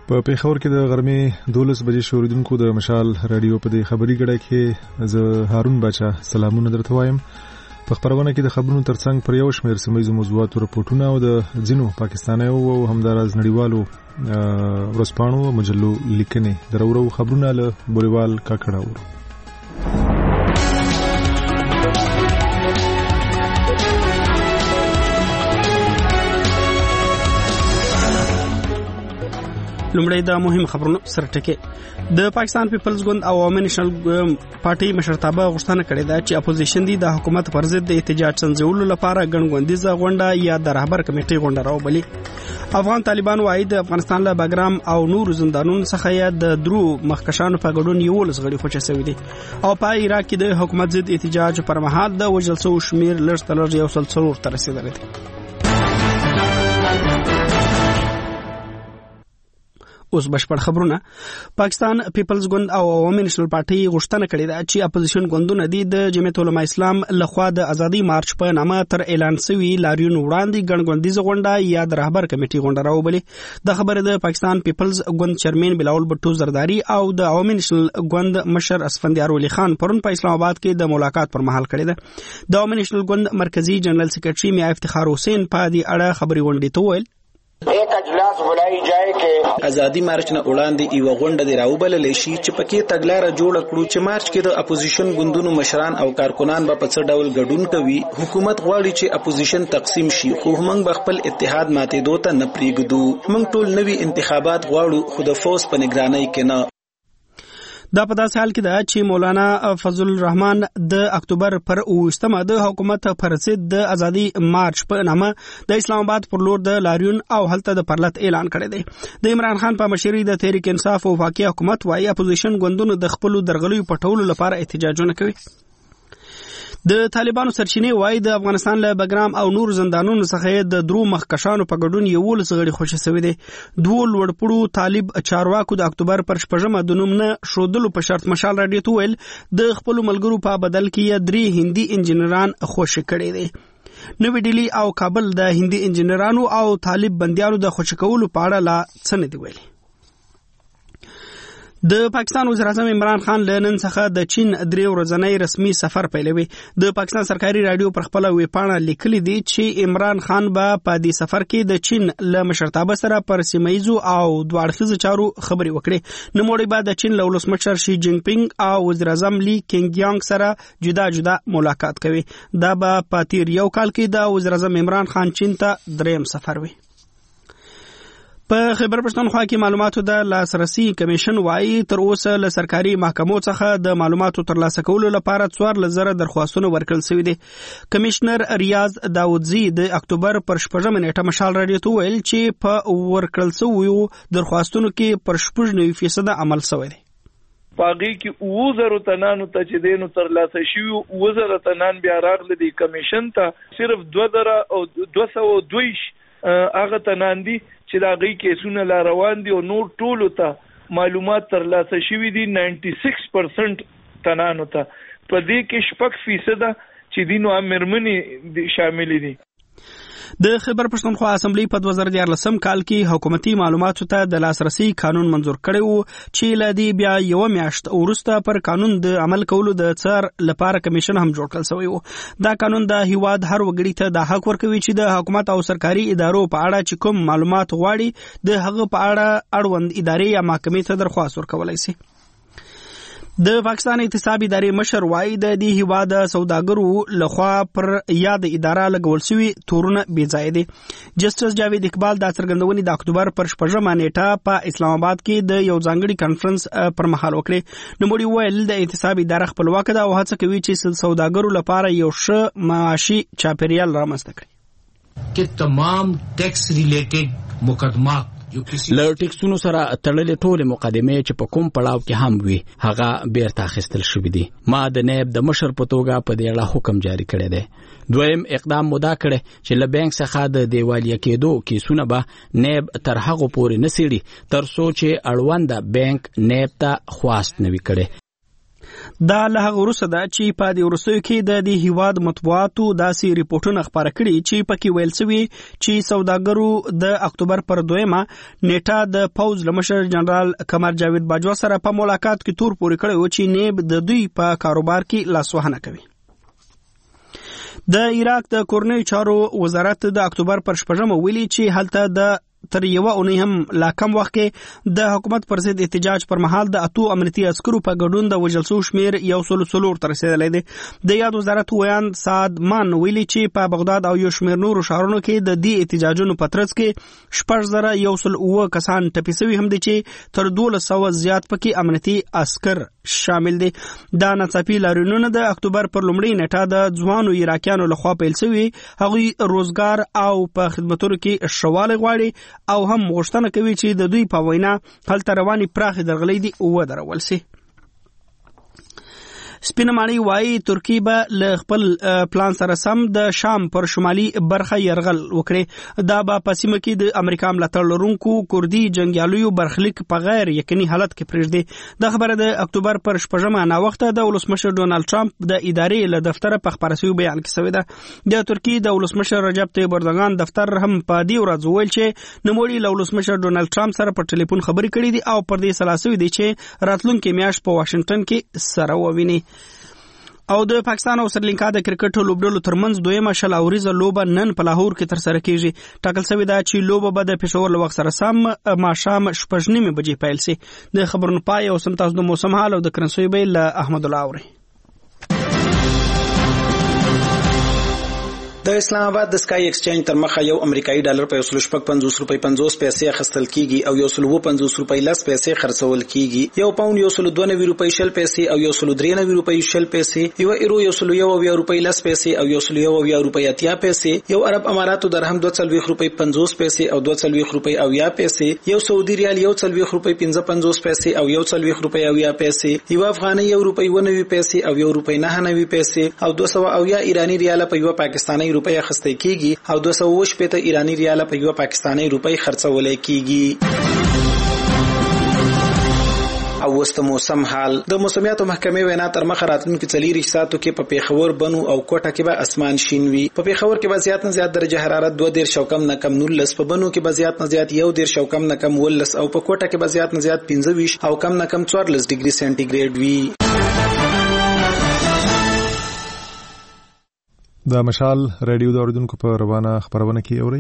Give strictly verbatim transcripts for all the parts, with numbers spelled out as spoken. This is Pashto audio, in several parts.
په پیښور کې د غرمې دولس بجې شوریدونکو د مشال رادیو په دې خبري ګډه کې زه هارون باچا سلامونه درته وایم. په خبرونه کې د خبرونو ترڅنګ پر یو شمېر سیمه موضوعاتو رپورټونه او د ځینو پاکستانیو او همداراز نړیوالو ورځپاڼو مجلو لیکنې درورو خبرونه له بوریوال کاکړه. لومړی د مهم خبرونو سره ټکي د پاکستان پیپلز ګوند او عوامي نېشنل پارټي مشرتابه غوښتنه کړې ده چې اپوزیشن دی د حکومت پر ضد د احتجاج څنځولو لپاره ګڼګوندیزه غونډه یا د رهبر کمیټې غونډه راوبلي. افغان طالبان وايي د افغانستان له بګرام او نور زندانونو څخه یا د درو مخکشانو په ګډون یو لسغړي خوچه شوی دي او په عراق کې د حکومت ضد احتجاج پر مهال د وژل شوو شمیر لږ تر لږه یو سل څلور ته رسیدلی دی. اوس بشپړ خبرونه. پاکستان پیپلز ګوند او عوامي نېشنل پارټي غوښتنه کړې ده چې اپوزیشن ګوندونه دي د جمعیت العلماء اسلام لخوا د ازادي مارچ په نامه تر اعلان شوی لاریون وړاندې ګڼګوندیزه غونډه یا د رهبر کمیټې غونډه راوبلي. د خبره د پاکستان پیپلز ګوند چیرمن بلاول بټو زرداری او د عوامي نېشنل ګوند مشر اسفندیار ولی خان پرون په اسلام آباد کې د ملاقات پر مهال کړې ده. د عوامي نېشنل ګوند مرکزی جنرال سیکریټري میا افتخار حسین په دې اړه خبري غونډې ته وویل ایک اجلاس بلای جائے کې ازادي مارچ نه وړاندې یو غونډه دی راوبلل شي چې پکې تګلارې جوړ کړو چې مارچ کې د اپوزیشن ګوندونو مشران او کارکونان به په څه ډول ګډون کوي. حکومت غواړي چې اپوزیشن تقسیم شي خو موږ خپل اتحاد ماتېدو ته نه پریږدو. موږ ټول نوي انتخابات غواړو خو د فوز په نگرانۍ کې نه. دا په داسې حال کې ده چې مولانا فضل الرحمن د اکتوبر پر اوویشتمه د حکومت پر ضد د ازادي مارچ په نامه د اسلام آباد پر لور د لاریون او هلته د پرلط اعلان کړی دی. د عمران خان په مشرۍ د تحریک انصاف او وفاقي حکومت وايي اپوزیشن ګوندونو د خپل درغلیو پټولو لپاره احتجاجونه کوي. د طالبانو سرچینې وايي د افغانستان له بګرام او نور زندانونو څخه د درو مخکشانو په ګډون یو لسغړي خوشي شوی دی. دوه لوړپوړو طالب چارواکو د اکتوبر پر شپږمه د نوم نه شودلو په شرط مشال راډیو ته ویل د خپل ملګرو په بدل کې درې هندي انجنیران خوشي کړي دي. نوې ډیلی او کابل د هندي انجنیرانو او طالب بندیانو د خوشي کولو په اړه لا څه نه دی ویلي. د پاکستان وزیر اعظم عمران خان له نن څخه د چین درې ورځنی رسمي سفر پیلوي. د پاکستان سرکاري رادیو پر خپل ویب پاڼه لیکلي دي چې عمران خان به په دې سفر کې د چین له مشرتابه سره پر سیمایزو او دوه اړخیزو چارو خبرې وکړي. نوموړي به د چین له ولسمشر شي جینګ پینګ او وزیر اعظم لی کینګ یانګ سره جدا جدا ملاقات کوي. دا به په تیر یو کال کې د وزیر اعظم عمران خان چین ته دریم سفر وي. په خیبر پښتونخوا کې معلوماتو د لاسرسي کمیشن وايي تر اوسه له سرکاري محکمو څخه د معلوماتو ترلاسه کولو لپاره څوارلس زره درخواستونه ورکړل شوي دي. کمشنر ریاض داودزی د اکتوبر پر شپږمه نیټه مشال راډیو ته ویل چې په ورکړل شویو درخواستونو کې پر شپږ نوي فیصد عمل شوی دی. پاغي کې اوه زره تنانو ته چې دینو ترلاسه شوي اوه زره تنان بیا راغلي دي کمیشن ته صرف دوه زره او دوه سوه دویش هغه تنان دي چې دا غي کیسونه لا روان دي او نور ټولو ته معلومات ترلاسه شوي دي نننه شپږ پرسنټ تنانو ته. په دې کې شپږ فیصد چې دینو امرمنې شامل دي. د خیبر پښتونخوا اسمبلی په دوه زره دیارلسم کال کې حکومتي معلوماتو ته د لاسرسي قانون منظور کړی وو چې لدی بیا یو میاشت وروسته پر قانون د عمل کولو د څار لپاره کمیشن هم جوړ کړل شوی وو. دا قانون د هیواد هر وګړي ته د حق ورکوي چې د حکومت او سرکاري ادارو په اړه چې کوم معلومات غواړي د هغه په اړه اړوند ادارې یا محکمې ته درخواست ورکولای شي. د پاکستان احتساب ادارې مشر وايي د دې هیواد سوداګرو لخوا پر یاد اداره لګول شوی تورونه بې ځای دي. جسټس جاوید اقبال د څرګندونې د اکتوبر پر شپږمه نیټه په اسلام آباد کې د یو ځانګړي کانفرنس پر مهال وکړي. نوموړي ویل د احتساب اداره خپلواک ده او هڅه کوي چې سوداګرو لپاره یو ښه معاشي چاپیریال رامنځته کړي. چې تمام ټیکس ریلیټډ مقدمات له ټیکسونو سره تړلې ټولې مقدمې چې په کوم پړاو کې هم وي هغه بیرته اخیستل شوې دي. ما د نائب د مشر په توګه په دې اړه حکم جاری کړی دی. دویم اقدام مو دا کړی چې له بانک څخه د دیوالیه کېدو کیسونه به نائب تر هغه پورې نه څېړي تر څو چې اړونده بانک نائب ته خواست نه وي کړی. دا له هغه وروسته ده چې په دې وروستیو کې د دې هیواد مطبوعاتو داسې ریپورټونه خپاره کړي چې پکې ویل شوي چې سوداګرو د اکتوبر پر دویمه نیټه د پوز لمشر جنرال قمر جاوید باجوا سره په ملاقات کې تور پورې کړی و چې نیب د دوی په کاروبار کې لاسوهنه کوي. د عراق د کورنیو چارو وزارت د اکتوبر پر شپږمه ویلي چې هلته د تر یو اونۍ هم لا کم وخت کې د حکومت پر ضد احتجاج پر مهال د اتو امنیتي عسکرو په ګډون د وژل شوو شمیر یو سل څلور ته رسیدلی دی. د یاد وزارت ویان سعد مان ویلي چې په بغداد او یو شمیر نورو ښارونو کې د دې احتجاجونو په ترڅ کې شپږ زره یو سل اووه کسان ټپي سوي هم دي چې تر دولس سوه زیات پکې امنیتي عسکر شامل دي. دا ناڅاپي لاریونونه د اکتوبر پر لومړۍ نیټه د ځوانو عراقیانو لخوا پیل شوي. هغوی روزګار او په خدمتونو کې ښه غواړي او هم غوښتنه کوي چې د دوی په وینا هلته رواني پراخې درغلۍ دي ودرول سي. سپینه ماڼۍ وایي ترکیه به له خپل پلان سره سم د شام پر شمالي برخه یرغل وکړي. دا به په سیمه کې د امریکا ملاتړ لرونکو کردي جنګیالیو برخلیک په غیر یقیني حالت کې پرېږدي. دا خبره د اکتوبر پر شپږمه ناوخته د ولسمشر ډونالد ټرمپ د ادارې له دفتره په خپاره شوي بیان کې شوې ده. د ترکیه د ولسمشر رجب طیب اردوغان دفتر هم په دې ورځ وویل چې نوموړي له ولسمشر ډونالد ټرمپ سره په ټلیفون خبرې کړې دي او پر دې سلا شوي دي چې راتلونکې میاشت په واشنګټن کې سره وویني. او د پاکستان او سریلانکا د کرکټ لوبډلو ترمنځ دویمه شل اوریزه لوبه نن په لاهور کې ترسره کیږي. ټاکل شوې ده چې لوبه به د پېښور له وخت سره سم ماښام شپږ نیمې بجې پیل شي. د خبرونو پای او سم تاسو د موسم حال او د کرنسوي بیل احمد الله اوري. د اسلام آباد د سکای ایکسچینج تر مخه یو امریکایي ډالر په یو سل شپږ پنځوس روپۍ پنځوس پیسې اخیستل کیږي او یو سل اووه پنځوس روپۍ لس پیسې خرڅول کیږي. یو پاوند یو سل دوه نوي روپۍ شل پیسې او یو سل درې نوي روپۍ شل پیسې. یو ایرو یو سل یو اویا روپۍ لس پیسې او یو سل یو اویا روپۍ اتیا پیسې. یو عرب اماراتو درهم دوه څلوېښت روپۍ پنځوس پیسې او دوه څلوېښت روپۍ اویا پیسې. یو سعودي ریال یو څلوېښت روپۍ پنځه پنځوس پیسې او یو څلوېښت روپۍ اویا پیسې. یو افغانۍ یو روپۍ اوه نوي پیسې او یو روپۍ نهه نوي پیسې او دوه سوه اویا ایراني ریاله په یو پاکستاني روپۍ اخیستل کیږي او دوه سوه اووه شپېته ایراني ریاله په یو پاکستاني روپۍ خرڅول کیږي. او وست موسم حال د موسمیاتو محکمې وینا تر مخه راتلونکي څلېرویشت ساعتو کې په پیښور بنو او کوټه کې به اسمان شین وي. په پیښور کې به زیات نه زیات درجه حرارت دوه دېرش او کم نه کم نولس، په بنو کې به زیات نه زیات یو دېرش او کم نه کم ولس او په کوټه کې به زیات نه زیات پنځه ویشت او کم نه کم څوارلس ډیګري سانتي ګریډ وي. دا مشال رادیو د اوریدونکو په روانه خبرونه کې اوري.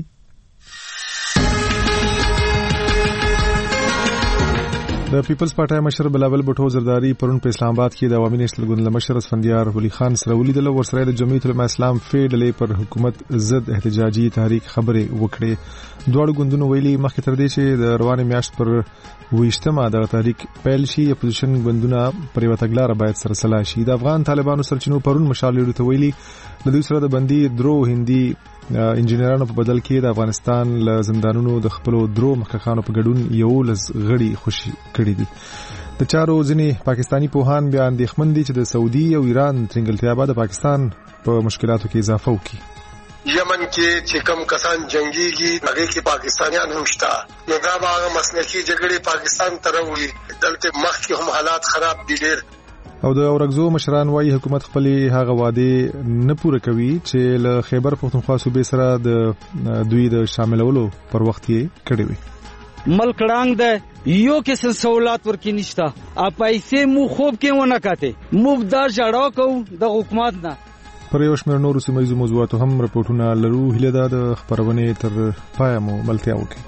د پیپلز پارټي مشر بلاول بټو زرداری پرون په اسلام آباد کې د عوامي نېشنل ګوند مشر اسفندیار ولی خان سره ولیدل او ورسره د جمعیت العلماء اسلام فیډلې پر حکومت ضد احتجاجي تحریک خبرې وکړې. دواړو ګوندونو ویلي مخکې تر دې چې د روانې میاشت پر ویشتمه د تحریک پیل شي اپوزیشن ګوندونه پر یوه تګلاره باید سره سلا شي. د افغان طالبانو سرچینو پرون مشال لیډو ته ویلي د دوی سره د بندي درو هندي انجینرانو په بدل کې د افغانستان له زندانونو د خپلو درو محققانو په ګډون یولس غړي خوشي کړي دي. د چارو ځینې پاکستانی پوهان بیا اندېښمن دي چې د سعودي او ایران ترنګلتیا به د پاکستان په مشکلاتو کې اضافه وکړي. یمن کې چې کم کسان جنگيږي هغه کې پاکستانیان هم شته، نو دا به هغه مسلکي جګړې پاکستان ته راوړي. دلته مخکې هم حالات خراب دي ډېر. او د اورګزو مشران وايي حکومت خپل هغه وعده نه پوره کوي چې له خیبر پختونخوا صوبې سره د دوی د شاملولو پر وخت یې کړی وي. ملک ړنګ ده، یو کس سہولات ورکی نشتا، ا پیسې مو خوب کې ونه کاته، مو دا جړاو کو د حکومت نه. پر یو شمېر نورو سیمه موضوعاتو هم راپورټونه لرو. هیله ده د خبرونې تر پای مو ملتیا وکړي.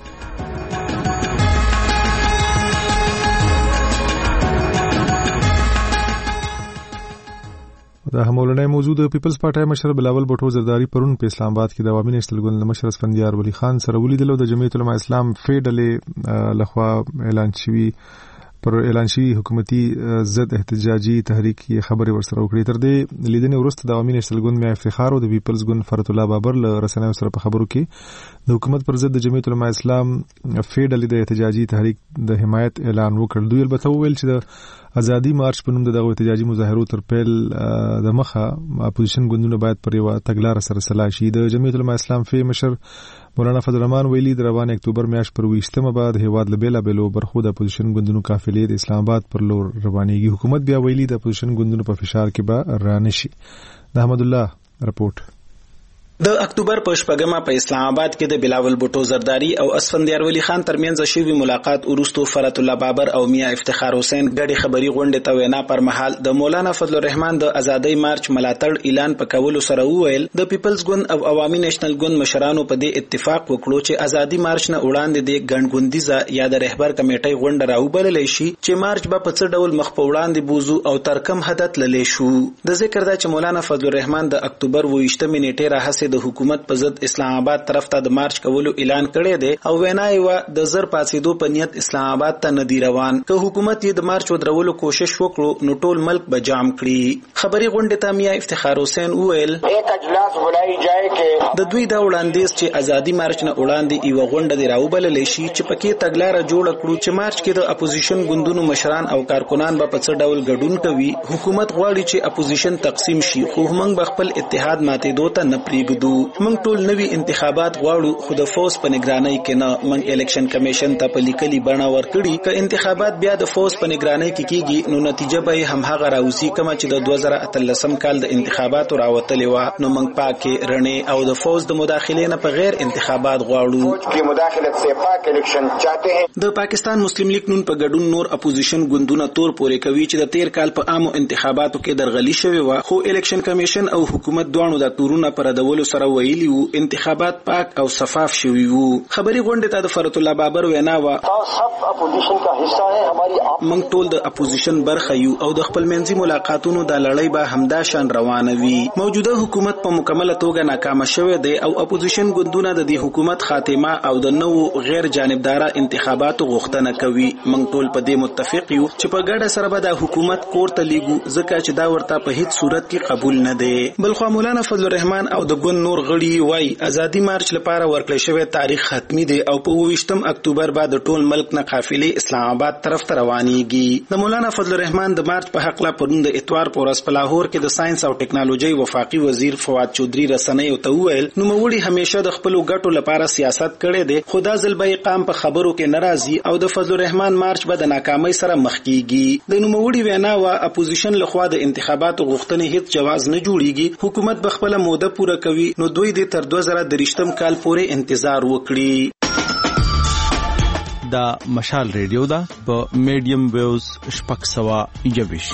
د همولنې موضوع د پیپلز پارټي مشر بلاول بټو زرداری پرون په اسلام آباد کې د عوامي نېشنل ګوند مشر اسفندیار ولی خان سره ولیدل او د جمعیت العلماء اسلام فیډلې لخوا اعلان شوی پر اعلان شوی حکومتي ضد احتجاجي تحریک یې خبرې ورسره وکړې. تر دې لیدنې وروسته د عوامي نېشنل ګوند میا افتخار او د پیپلز ګوند فرت الله بابر له رسنیو سره په خبرو کې د حکومت پر ضد د جمعیت العلماء اسلام فیډلې د احتجاجي تحریک د حمایت اعلان وکړ. دوی البته وویل چې د ازادي مارچ په نوم د دغه احتجاجي مظاهرو تر پیل د مخه اپوزیشن ګوندونه باید پر یوه تګلاره سره سلا شي. د جمعیت العلماء اسلام فی مشر مولانا فضل الرحمن ویلي د روان اکتوبر میاشت پر ویشتمه بعد هیواد له بیلابېلو برخو د اپوزیشن ګوندونو قافلې د اسلام آباد پر لور روانېږي. حکومت بیا ویلي د اپوزیشن ګوندونو په فشار کې به رانشي. د احمد الله رپورټ. د اکتوبر په شپږمه په اسلام آباد کې د بلاول بوټو زرداری او اسفندیار ولی خان ترمنځ شوی ملاقات وروسته فرات الله بابر او میاں افتخار حسین ګډي خبري غونډه ته وینا پر مهال د مولانا فضل الرحمن د ازادۍ مارچ ملاتړ اعلان په کولو سره وویل د پیپلز ګوند او عوامي نېشنل ګوند مشرانو په دې اتفاق وکړو چې ازادۍ مارچ نه وړاندې د ګڼګوندیزه یا د رهبر کمیټې غونډه راوبللې شي چې مارچ به په څه ډول مخ په وړاندې بوزو او تر کم حد تللی شو. د ذکر دا چې مولانا فضل الرحمن د اکتوبر ویشتمه نیټه راهسه د حکومت په ضد اسلام آباد طرف ته د مارچ کولو اعلان کړی دی او وینای و د زر پاتېدو په نیت اسلام آباد ته ندی روان. که حکومت یې د مارچ ودرولو کوشش وکړو نو ټول ملک به جام کړي. خبري غونډه ته میاں افتخار حسین وویل ایک اجلاس بلای جائے کې د دوی دا وړاندیز چې ازادي مارچ نه وړاندې یو غونډه دی راوبللې شي چې پکې تګلارې جوړ کړو چې مارچ کې د اپوزیشن ګوندونو مشران او کارکونان به په څه ډول ګډون کوي. حکومت غواړي چې اپوزیشن تقسیم شي خو موږ به خپل اتحاد ماتېدو ته نه پرېږدو. موږ ټول نوي انتخابات غواړو خو د فوز په نگرانۍ کې نه. موږ الیکشن کمیشن ته په لیکلي بڼه ورکړي که انتخابات بیا د فوز په نگرانۍ کې کیږي نو نتیجه به هم هغه راوځي کومه چې د دوه زره اتلسم کال د انتخاباتو راوتلې وه. نو موږ پاکې رڼې او د فوز د مداخلې نه په غیر انتخابات غواړو. د پاکستان مسلم لیگ نون په ګډون نور اپوزیشن ګوندونه تور پورې کوي چې د تیر کال په عامو انتخاباتو کې درغلي شوې وه خو الیکشن کمیشن او حکومت دواړو د تورونه پر ردولو سره ویلي وو انتخابات پاک او شفاف شوي وو. خبري غونډه ته د فرات الله بابر وینا و موږ ټول د اپوزیشن برخه یو او د خپل منځي ملاقاتونو د لړۍ به همدا شان روانه وي. موجوده حکومت په مکمله توګه ناکامه شوې ده او اپوزیشن ګوندونه د دې حکومت خاتمه او د نوو غیر جانبدارا انتخاباتو غوښتنه کوي. موږ ټول په دې متفق یو چې په ګډه سره به د حکومت کور ته لیږو ځکه چې دا ورته په هیڅ صورت کې قبول نه دی. بلخو مولانا فضل الرحمن او د ګوند نور غړي وای ازادي مارچ لپاره ورکړل شوی تاریخ ختمي دی او په ویشتم اکتوبر بعد ټول ملک نه قافلې اسلام آباد طرف ته روانيږي. د مولانا فضل الرحمن د مارچ په حق لا پرون د اتوار پورس په لاهور کې د ساينس او ټکنالوژي وفاقي وزیر فواد چودري رسنۍ او ته ویل نو موړي همیشه د خپل ګټو لپاره سیاست کړي دي خدا ځل به قام په خبرو کې ناراضي او د فضل الرحمن مارچ به د ناکامۍ سره مخ کیږي. د نو موړي وینا وا اپوزیشن لخوا د انتخاباتو غوښتنې هیڅ جواز نه جوړيږي. حکومت به خپل موده پوره کوي نو دوی د تر دوه زره درشتم کال پورې انتظار وکړي. دا مشال ریډیو دا په میډیم ویوز شپږ سوه یوویش.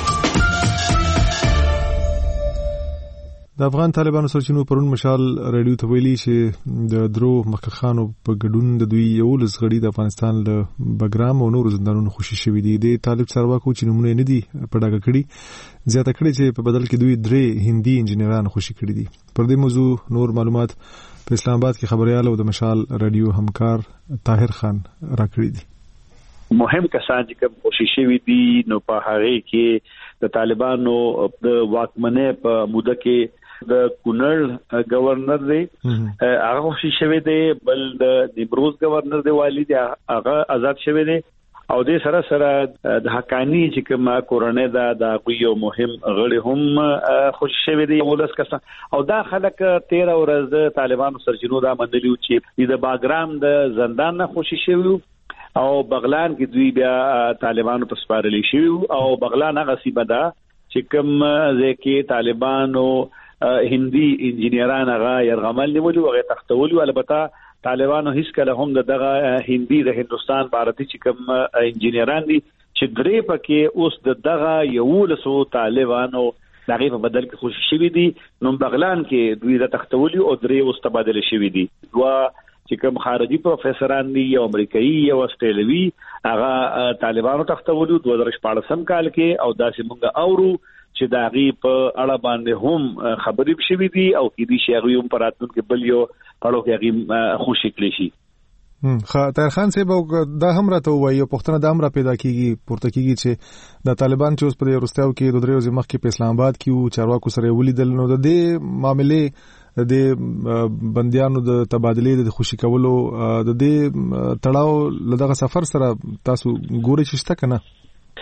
د افغان طالبانو سرچینو پرون مشال ریډیو ته ویلي چې د درو مخکخانو په ګډون د دوی یو لسغړي د افغانستان له بګرام او نور زندانونو خوشي شوي دي. د طالب چارواکو چې نمونه نه دي په ډاګه کړي زیاته کړي چې په بدل کې دوی درې هندي انجنیران خوشي کړي دي. پر دې موضوع نور معلومات په اسلام آباد کې خبريال او د مشال ریډیو همکار طاهر خان راکړي دي. مهم کسان چې کوم کوشش وی دي نو په هغه کې د طالبانو د واکمنۍ په موده کې د کونړ گورنر دی هغه کوشش شوی دی بل د نیمروز گورنر دی والی دی هغه آزاد شوی دی او د سره سره د حقانی چې کوم کورنۍ دا د یو مهم غړي هم خوشی شوی دی ولس کسان او دا خلک تیرا ورځ د طالبانو سرچینو دا مندلیو چې د باګرام د زندان نه خوشی شوی او بغلان کې دوی بیا طالبانو په سپارلې شوی او بغلان هغه سیمه ده چې کوم ځکه طالبانو هندي انجنیران هغه يرغمل نیولو هغه تختولو البته طالبانو هیڅ کله هم دغه هندي د هندستان بھارتي چې کوم انجنیران دي چې درې پکې اوس دغه یو لسو طالبانو دغه په بدل کې خوشی شوی دي نو بغلان کې دوی د تختولو او درې اوس تبادله شوی دي. وا چې کوم خارجي پروفیسوران دي یو امریکایي یو استرالیوي هغه طالبانو تختولو دوه زره شپږم کال کې او داسې مونږ اورو چې دا غي په اړه باندې هم خبرې شوي دي او کې دي شي هم پراتون کې بل یو پړو کې غي خوشی کړی شي. خا طاهر خان صاحب دا هم راته وایي پښتنه د امر پیدا کیږي پورته کیږي چې د طالبان چې اوس په ورستاو کې د دریو ځمخ کې په اسلام آباد کې او چارواکو سره ولیدل نو د دې معاملې د بنديانو د تبادلې د خوشی کولو د دې تړاو لدغه سفر سره تاسو ګوري چې شته کنه؟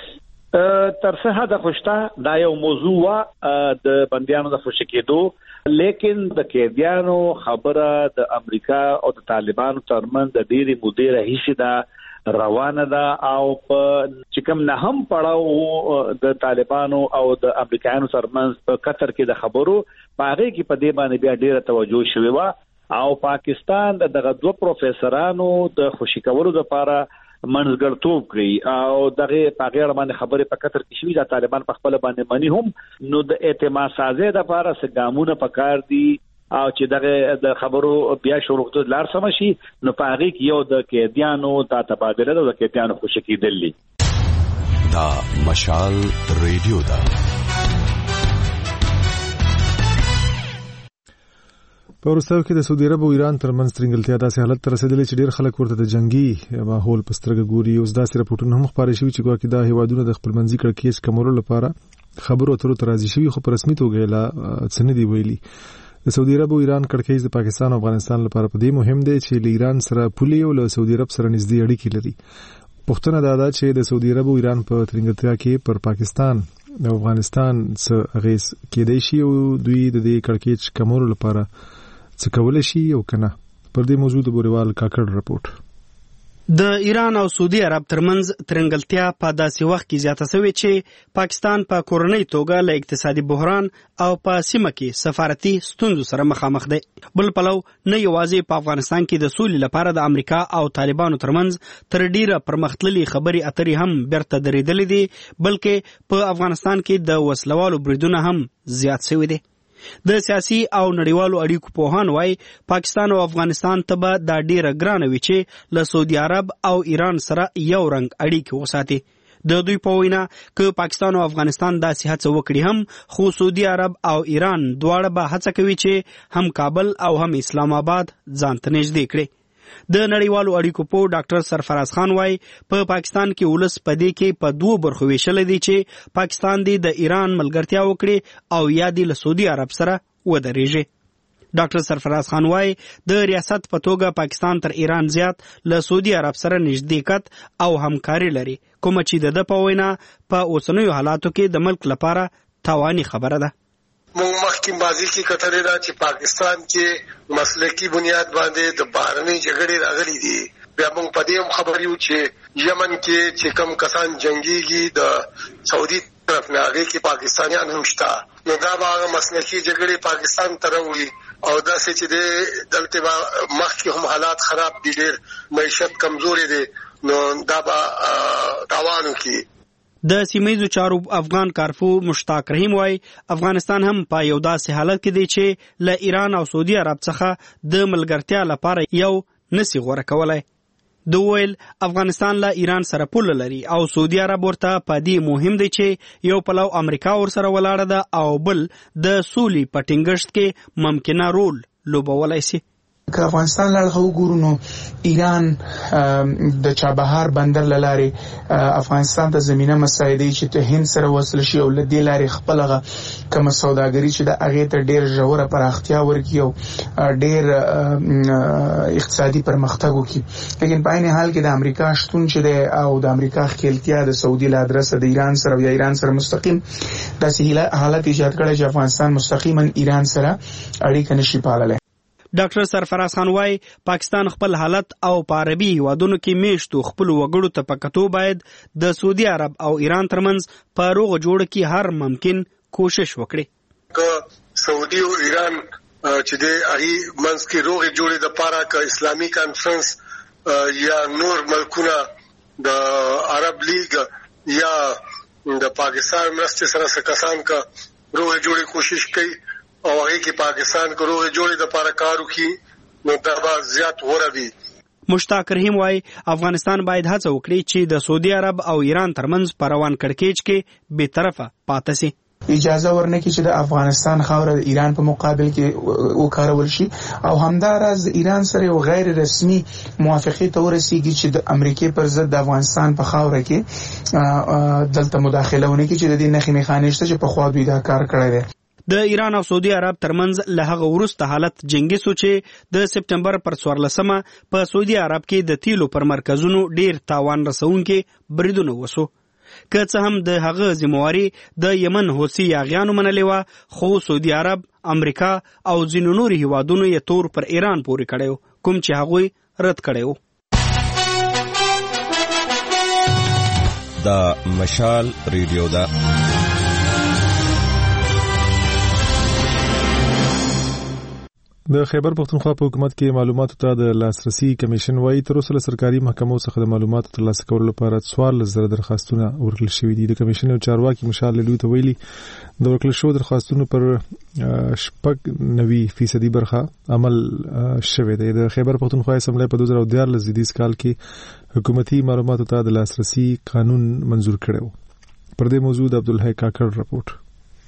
تر څه حد خوشته دا یو موضوع وا د بنديانو د خوشی کېدو، لیکن د قیدیانو خبره د امریکا او د طالبانو ترمن د ډېری مودې راهیسې دا روانه ده او په چې کوم نه هم پړاو د طالبانو او د امریکایانو ترمن په قطر کې د خبرو باغې کې په دې باندې بیا ډېره توجه شوې و او پاکستان دغه دوه پروفیسورانو د خوشی کولو لپاره منځګړتوب کوي او دغه پاګړ باندې خبره په قطر کې شوې د طالبان په خپل باندې منی هم نو د اعتماد سازي د لپاره سګامونه پکار دي او چې دغه د خبرو بیا شروع کړو لار سم شي نو پاګې کې یو د قیدیانو د تبادله د قیدیانو خوشی کېدلی. دا مشال ریډیو دا په وروستیو کې د سعودي عرب او ایران ترمنځ ترنګلتیا داسې حالت ته رسیدلې چې ډېر خلک ورته د جنگي ماحول په سترګه ګوري. اوس داسې راپورټونه هم خپاره شوي چې ګواکې دا هیوادونه د خپلمنځي کړکېچ کمولو لپاره خبرو اترو ته راضي شوي، خو په رسمي توګه یې لا څه نه دي ویلي. د سعودي عرب او ایران کړکېچ د پاکستان او افغانستان لپاره په دې مهم دی چې له ایران سره پولي او له سعودي عرب سره نږدې اړیکې لري. پوښتنه دا ده چې د سعودي عرب او ایران په ترنګلتیا کې پر پاکستان او افغانستان څه اغیز کېدای شي او دوی د دې کړکېچ کمولو لپاره څه کولای شي او کنه. پر دې موضوع د بوريوال کاکړ رپورت. د ایران او سعودي عرب ترمنځ ترنګلتیا په داسې وخت کې زیاته شوې چې پاکستان په کورنۍ توګه له اقتصادي بحران او په سیمه کې سفارتي ستونزو سره مخامخ دی. بل پلو نه یوازې په افغانستان کې د سولې لپاره د امریکا او طالبانو ترمنځ تر ډیره پرمختللي خبرې اترې هم بیرته درېدلې دي، بلکې په افغانستان کې د وسلوالو بریدونه هم زیات شوي دي. د سیاسي او نړیوالو اړیکو پوهان وايي پاکستان او افغانستان ته به دا ډیره ګرانه وي چې له سعودي عرب او ایران سره یو رنګ اړیکې وساتي. د دوی په وینا که پاکستان او افغانستان داسې هڅه وکړي هم خو سعودي عرب او ایران دواړه به هڅه کوي چې هم کابل او هم اسلام آباد ځان ته نږدې کړي. د نړیوالو اړیکو په ډاکټر سرفراز خان وايي په پاکستان کې ولس په دې کې په دوه برخو ویشل دي چې پاکستان دی د ایران ملګرتیا وکړي او یا دی له سعودي عرب سره ودرېږي. ډاکټر سرفراز خان وايي د ریاست په توګه پاکستان تر ایران زیات له سعودي عرب سره نږدېکت او همکاري لري، کوم چې د په وینا په اوسنیو حالاتو کې د ملک لپاره تاواني خبره ده. موږ مخکې بازی کې کتلې ده چې پاکستان کې مسلکی بنیاد باندې د بهرنۍ جګړې راغلي دي. بیا موږ په دې هم خبر یو چې یمن کې چې کم کسان جنگيږي د سعودي طرف نه هغه کې پاکستانیان هم شته، نو دا به مسلکی جګړې پاکستان ته راوړي او دا چې د دلته مخکې هم حالات خراب دي، ډېر معیشت کمزوري دي، نو دا به تاوان کوي. د سیمایي چارو افغان کارپو مشتاق رحیم وايي افغانستان هم په یو داسې حالت کې دی چې له ایران او سعودي عرب څخه د ملګرتیا لپاره یو نسی غوړه کولای. د ویل افغانستان له ایران سره پول لري او سعودي عرب ورته په دې مهم دی چې یو پلو امریکا ور سره ولاړه ده او بل د سولې په ټینګښت کې ممکنه رول لوبولای شي. که افغانستان لړغه وګورو نو ایران د چابهار بندر لاري افغانستان ته زمينه مساعده چې ته هند سره وصل شي او لدې لاري خپلغه کوم سوداګری چې د اغه ته ډېر ژوره پراختیا ورکړي او ډېر اقتصادي پرمختګ وکړي. لیکن په عین حال کې د امریکا شتون چې د او د امریکا خپلتیا د سعودي له ادرسه د ایران سره یا ایران سره مستقیم داسې حالت ایجاد کړي چې افغانستان مستقیما ایران سره اړیکه نشي پاللای. ډاکټر سرفراز خان وايي پاکستان خپل حالت او په عربي هیوادونو کې میشتو خپل وګړو ته پکتو باید د سعودي عرب او ایران ترمنځ په روغ جوړ کې هر ممکن کوشش وکړي. که سعودي او ایران چې د هغه منځ کې روغ جوړې د پاره ک اسلامي کانفرنس یا نور ملکونه د عرب لیگ یا د پاکستان مرسته سره سکسان کا روغ جوړې کوشش کوي او هغه کې پاکستان کو روغ جوړې د پاره کار وکړي نو دا به زیات غوړه وي. مشتاق رحیم وايي افغانستان باید هڅه وکړي چې د سعودي عرب او ایران ترمنځ په روان کړکېچ کې به طرفه پاتې شي. اجازه ورنکړي چې د افغانستان خاوره د ایران په مقابل کې وکارول شي او همداراز ایران سره یو غیر رسمي موافقه ته ورسیږي چې د امریکای پر ضد د افغانستان په خاوره کې دلته مداخله ونه کړي چې د دې نخې میخانشته چې په خوا دوی دا کار کړی دی. د ایران او سعودي عرب ترمنځ له هغه وروسته حالت جنگي سو چې د سپټمبر پر څوارلسمه په سعودي عرب کې د تیلو پر مرکزونو ډیر تاوان رسونکي بریدونه وسو. که څه هم د هغه ذمہواری د یمن حوثي یاغیانو منلې وه، خو سعودي عرب، امریکا او ځینو نورو هیوادونو یې تور پر ایران پورې کړی و، کوم چې هغوی رد کړی و. دا مشال ریډیو ده. د خیبر پختونخوا په حکومت کې معلوماتو ته د لاسرسي کمیشن وایي تر اوسه له سرکاري محکمو څخه د معلوماتو ترلاسه کولو لپاره څوارلس زره درخواستونه ورکړل شوي دي. د کمیشن یو چارواکي مشال لیلوی ته ویلي د ورکړل شوو درخواستونو پر شپږ نوي فیصدي برخه عمل شوی دی. د خیبر پختونخوا اسمبلی په دوه زره دیارلس زیدیز کال کې حکومتي معلوماتو ته د لاسرسي قانون منزور کړی و. پر دې موضوع د عبدالحی کاکړ رپورټ.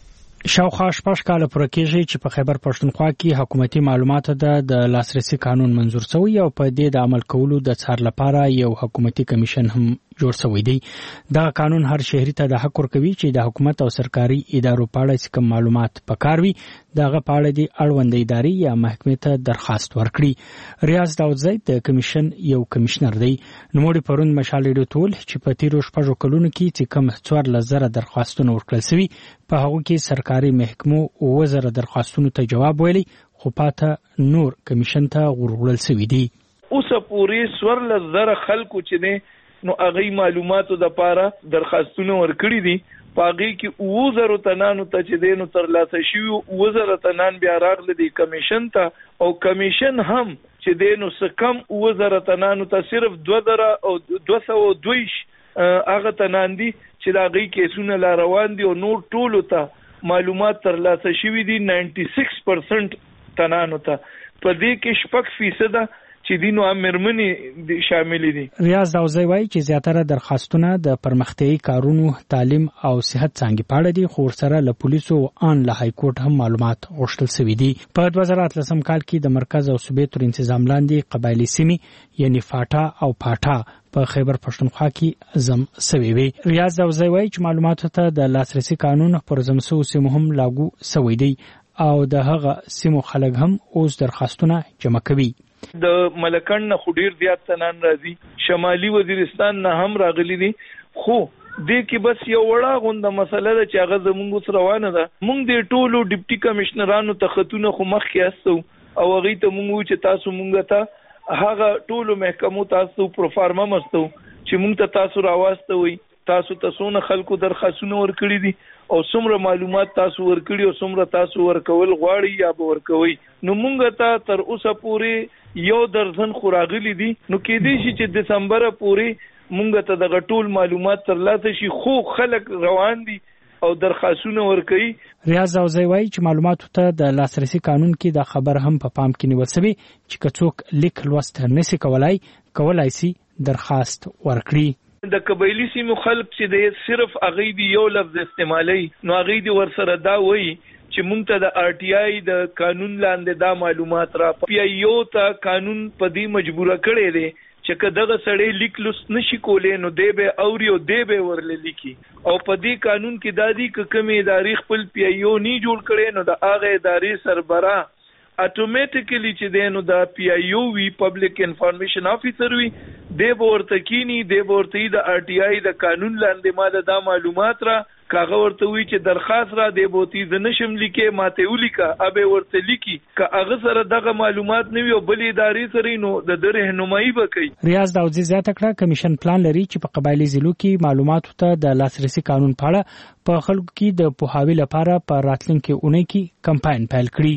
شاوخوا شپږ کاله پوره کېږي چې په خیبر پښتونخوا کې حکومتي معلوماتو ته د لاسرسي قانون منزور شوی او په دې د عمل کولو د څار لپاره یو حکومتي کمیشن هم جوړ شوی دی. دا قانون هر شهري ته د حق ورکوي چې د حکومت او سرکاري ادارو په اړه کوم معلومات پکار وي دغه په اړه د اړوند ادارې یا محکمې ته درخواست ورکړي. ریاض داودزی د کمیشن یو کمشنر دی. نوموړي پرون مشال ریډیو ټول چې په تیرو شپږو کلونو کې چې کوم څوارلس زره درخواستونه ورکړل شوي په هغو کې سرکاري محکمو اووه زره درخواستونو ته جواب ویلی، خو پاته نور کمیشن ته ورغړل شوي دي. اوسه پورې څوارلس زره خلکو چې نه نو هغه معلوماتو د پاره درخواستونه ورکړي دي، پاغي کې اووه زره تنانو ته چې دینو ترلاسه شوی، اووه زره تنان بیا راغلي دي کمیشن ته، او کمیشن هم چې دینو سکم اووه زره تنانو ته صرف دوه زره او دوه سوه دویش هغه تنان دي چې دا غي کیسونه لا روان دي، او نور ټولو ته معلومات ترلاسه شوی دي نننټي سکس پرسنټ تنانو ته. په دې کې شپږ فیصد چې دینو امرمنې شامل دي. ریاض داوزی وایي چې زیاتره درخواستونه د پرمختیایي کارونو، تعلیم او صحت څانګې په اړه دي، خو ورسره له پولیسو ان له های کورټ هم معلومات غوښتل شوي دي. په دوه زره اتلسم کال کې د مرکز او صوبې تر انتظام لاندې قبایلي سیمې یعنی فاټا او پاټا په خیبر پښتونخوا کې زم سوي وي. ریاض داوزی وایي چې معلوماتو ته د لاسرسي قانون پر زم سو سیمو هم لاګو شوی دی او د هغه سیمو خلک هم اوس درخواستونه جمع کوي. د ملکن نه خډیر زیات تنان راځي، شمالي وزیرستان نه هم راغلي دي، خو دې کې بس یو وړه غونډه مسله ده چې هغه زموږ سره روانه ده. موږ د ټولو ډیپټي کمشنرانو ته خطونه خو مخ کې استو او هغه ته موږ چې تاسو موږ ته هغه ټولو محکمو تاسو پروفارما مستو چې موږ ته تاسو راوستوي، تاسو ته څونه خلکو درخواستونه ورکړي دي او څومره معلومات تاسو ورکړي او څومره تاسو ورکول غواړي یا به ورکوي. نو موږ ته تر اوسه پورې یو درځن خوراغلی دي، نو کې دي چې دسمبر پورې مونږ ته د غټول معلومات ترلاسه شي، خو خلک روان دي او درخواستونه ورکوي. ریاض داوزی وایي چې معلوماتو ته د لاسرسي قانون کې دا خبر هم په پام کې نیول شوی چې که څوک لیک لوست نشي کولای کولای شي درخواست ورکړي. د قبایلی سیمو خلک چې د صرف اغه دی یو لفظ استعمالي، نو اغه دی ورسره دا وایي چې مونږ ته د آر ټي آی د قانون لاندې دا معلومات را پی یو ته قانون په دې مجبوره کړي دي چې کداغه سړی لیک لوست نشي کولای نو دی به اوري او دی به ورل لیکي، او په دې قانون کې دادی ک کومې ادارې خپل پی یو نی جوړ کړي نو د هغه ادارې سربراه اتوماتیکلی چې دینو د پی یو وی پبلک انفارمیشن افیسر وی دی ورته کینی دی ورته د آر ټي آی د قانون لاندې ماده دا معلومات را کاغه ورته وی چې درخواست را دی بوتي د نشم لیکه ماته ولیکا ابه ورته لیکي ک هغه سره دغه معلومات نه وي او بل ادارې سره نو د در رهنمایي وکړي. ریاض داوزی زیاته کړه کمیشن پلان لري چې په قبایلی ضلعو کې معلوماتو ته د لاسرسي قانون په اړه په خلکو کې د پوهاوي لپاره په راتلونکي اونۍ کې کمپاین پیل کړي.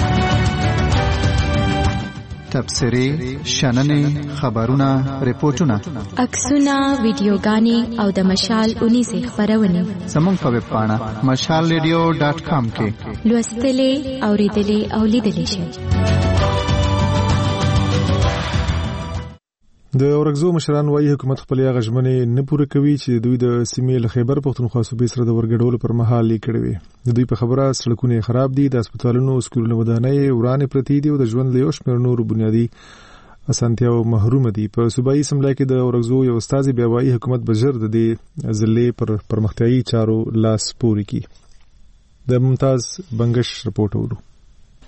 تبصرې، شننې، خبرونه، ریپورتونه، عکسونه، ویډیوګانې او د مشال اونیزه خبرونه زموږ په ویب پاڼه مشال ریډیو ډاټ کام کې لوستلې، اوریدلې او لیدلې شئ. د اورګزو مشران وايي حکومت خپل غژمنې نه پوره کوي چې دوی د سیمې له خیبر پښتونخوا صوبې سره د ورګډولو پر مهال لیکړي وي. د دوی په خبره سړکونه خراب دي، د هسپتالونو سکولونو ودانۍ ورانې پرتې دي او د ژوند له یو شمېر نورو بنیادي اسانتیاو محروم دي. په صوبایي اسمبلی کې د اورګزو یو استاد بیا وايي حکومت بجر د دې ضلع پر پرمختیایي چارو لاس پوري کوي. د ممتاز بنگش رپورټ ورو.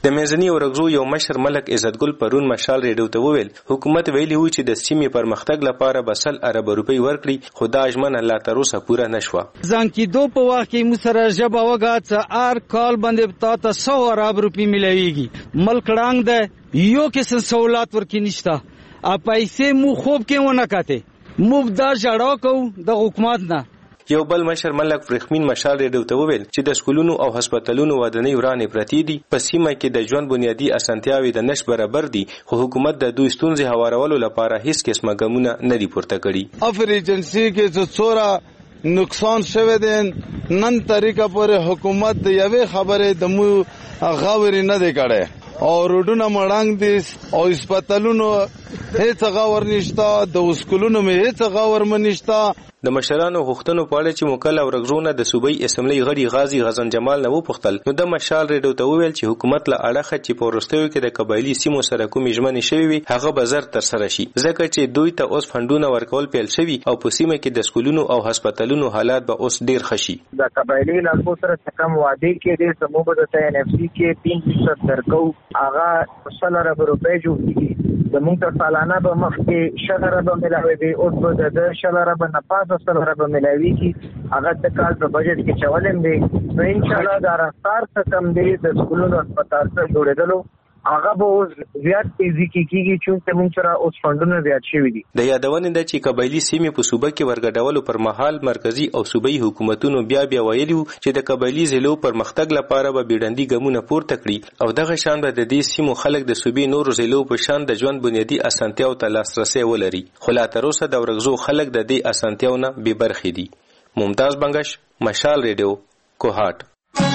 د منځني اورګزو یو مشر ملک عزتګل پرون مشال ریډیو ته وویل حکومت ویلي و چې د سیمې پرمختګ لپاره بسل ارب روپۍ ورکړي خو دا ژمنه لا تر اوسه پوره نشوه. ځان کې دو په وخت کې موږ سره ژبه وګاڅه ار کال باندې تا ته سو ارب روپۍ ملويږي ملک ړنګ ده یو کې سہولت ورکی نشته ا پیسې مو خوب کې ونه کاته موږ دا جړاو کو د حکومت نه. یو بل مشر ملک فرخمین مشال ریډیو ته وویل چې د سکولونو او هسپتالونو ودانۍ ورانې پرتې دي په سیمه کې د ژوند بنیادی اسانتیاوې د نش برابر دي خو حکومت د دوی ستونزې هوارولو لپاره هیڅ قسمه ګامونه نه دي پورته کړي. افر ایجنسی کې څو څورا نقصان شوه دي نن طریقه پر حکومت د یوې خبره د مو غاوري نه دی کړي او روډونه مړنګ دي او هسپتالونو هیڅ غاور نشتا د سکولونو مې هیڅ غاور منشتا. د مشرانو غوښتنو په اړه چې موکل اورګزونه د صوبې اسمبلی غړي غازی غزن جمال نه وپوښتل نو د مشال ریډیو ته وویل چې حکومت له اړخه چې په وروستیو کې د قبایلی سیمو سره کومې ژمنې شوې وي هغه به زر تر سره شي ځکه چې دوی ته اوس فندونه ورکول پیل شوي او په سیمه کې د سکولونو او هسپتالونو حالات به اوس ډیر ښه شي. د قبایلی علاقو سره کم وعده کې د سموبه د ان اف سی کې تین فیصد درکو هغه سل ارب روپۍ جوړیږي د موږ ته سالانه به مخ کې شل ارب ملاوي دي اوس به د شل ارب نه پاس سل ارب ملاوي کی هغه د کال په بجټ کې چولم دي نو ان شاء الله دا راستار څخه کم دي د سکولونو هسپتال څخه جوړېدلو هغه به اوس زیات تیزی کیږي چې موږ سره اوس فندونه زیات شوي دي. د یادونې ده چې قبایلی سیمې په صوبه کې ورګډولو پر مهال مرکزی او صوبایي حکومتونو بیا بیا ویلي وو چې د قبایلی ضلعو پرمختګ لپاره به بیړندي ګامونه پورته کړي او دغه شان به د دې سیمو خلک د صوبې نورو ضلعو په شان د ژوند بنیادی اسانتیاو ته لاسرسي ولري خو لا تر اوسه د اورګزو خلک د دې اسانتیاو نه بې برخې دي. ممتاز بنگش، مشال ریډیو، کوهاټ.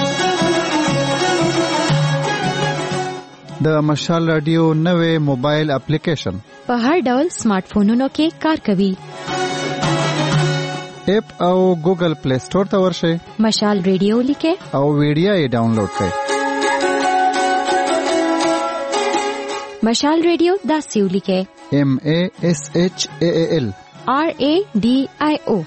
د مشال رادیو نوې موبایل اپلیکیشن په هر ډول سمارټ فونونو کې کار کوي. اپ او ګوګل پلی سٹور ته ورشئ مشال ریډیو لیکه او ویډیو یې ډاونلوډ کړئ. مشال ریډیو داسې ولیکه ایم ای ایس ایچ ای ایل آر ای ډی آی او.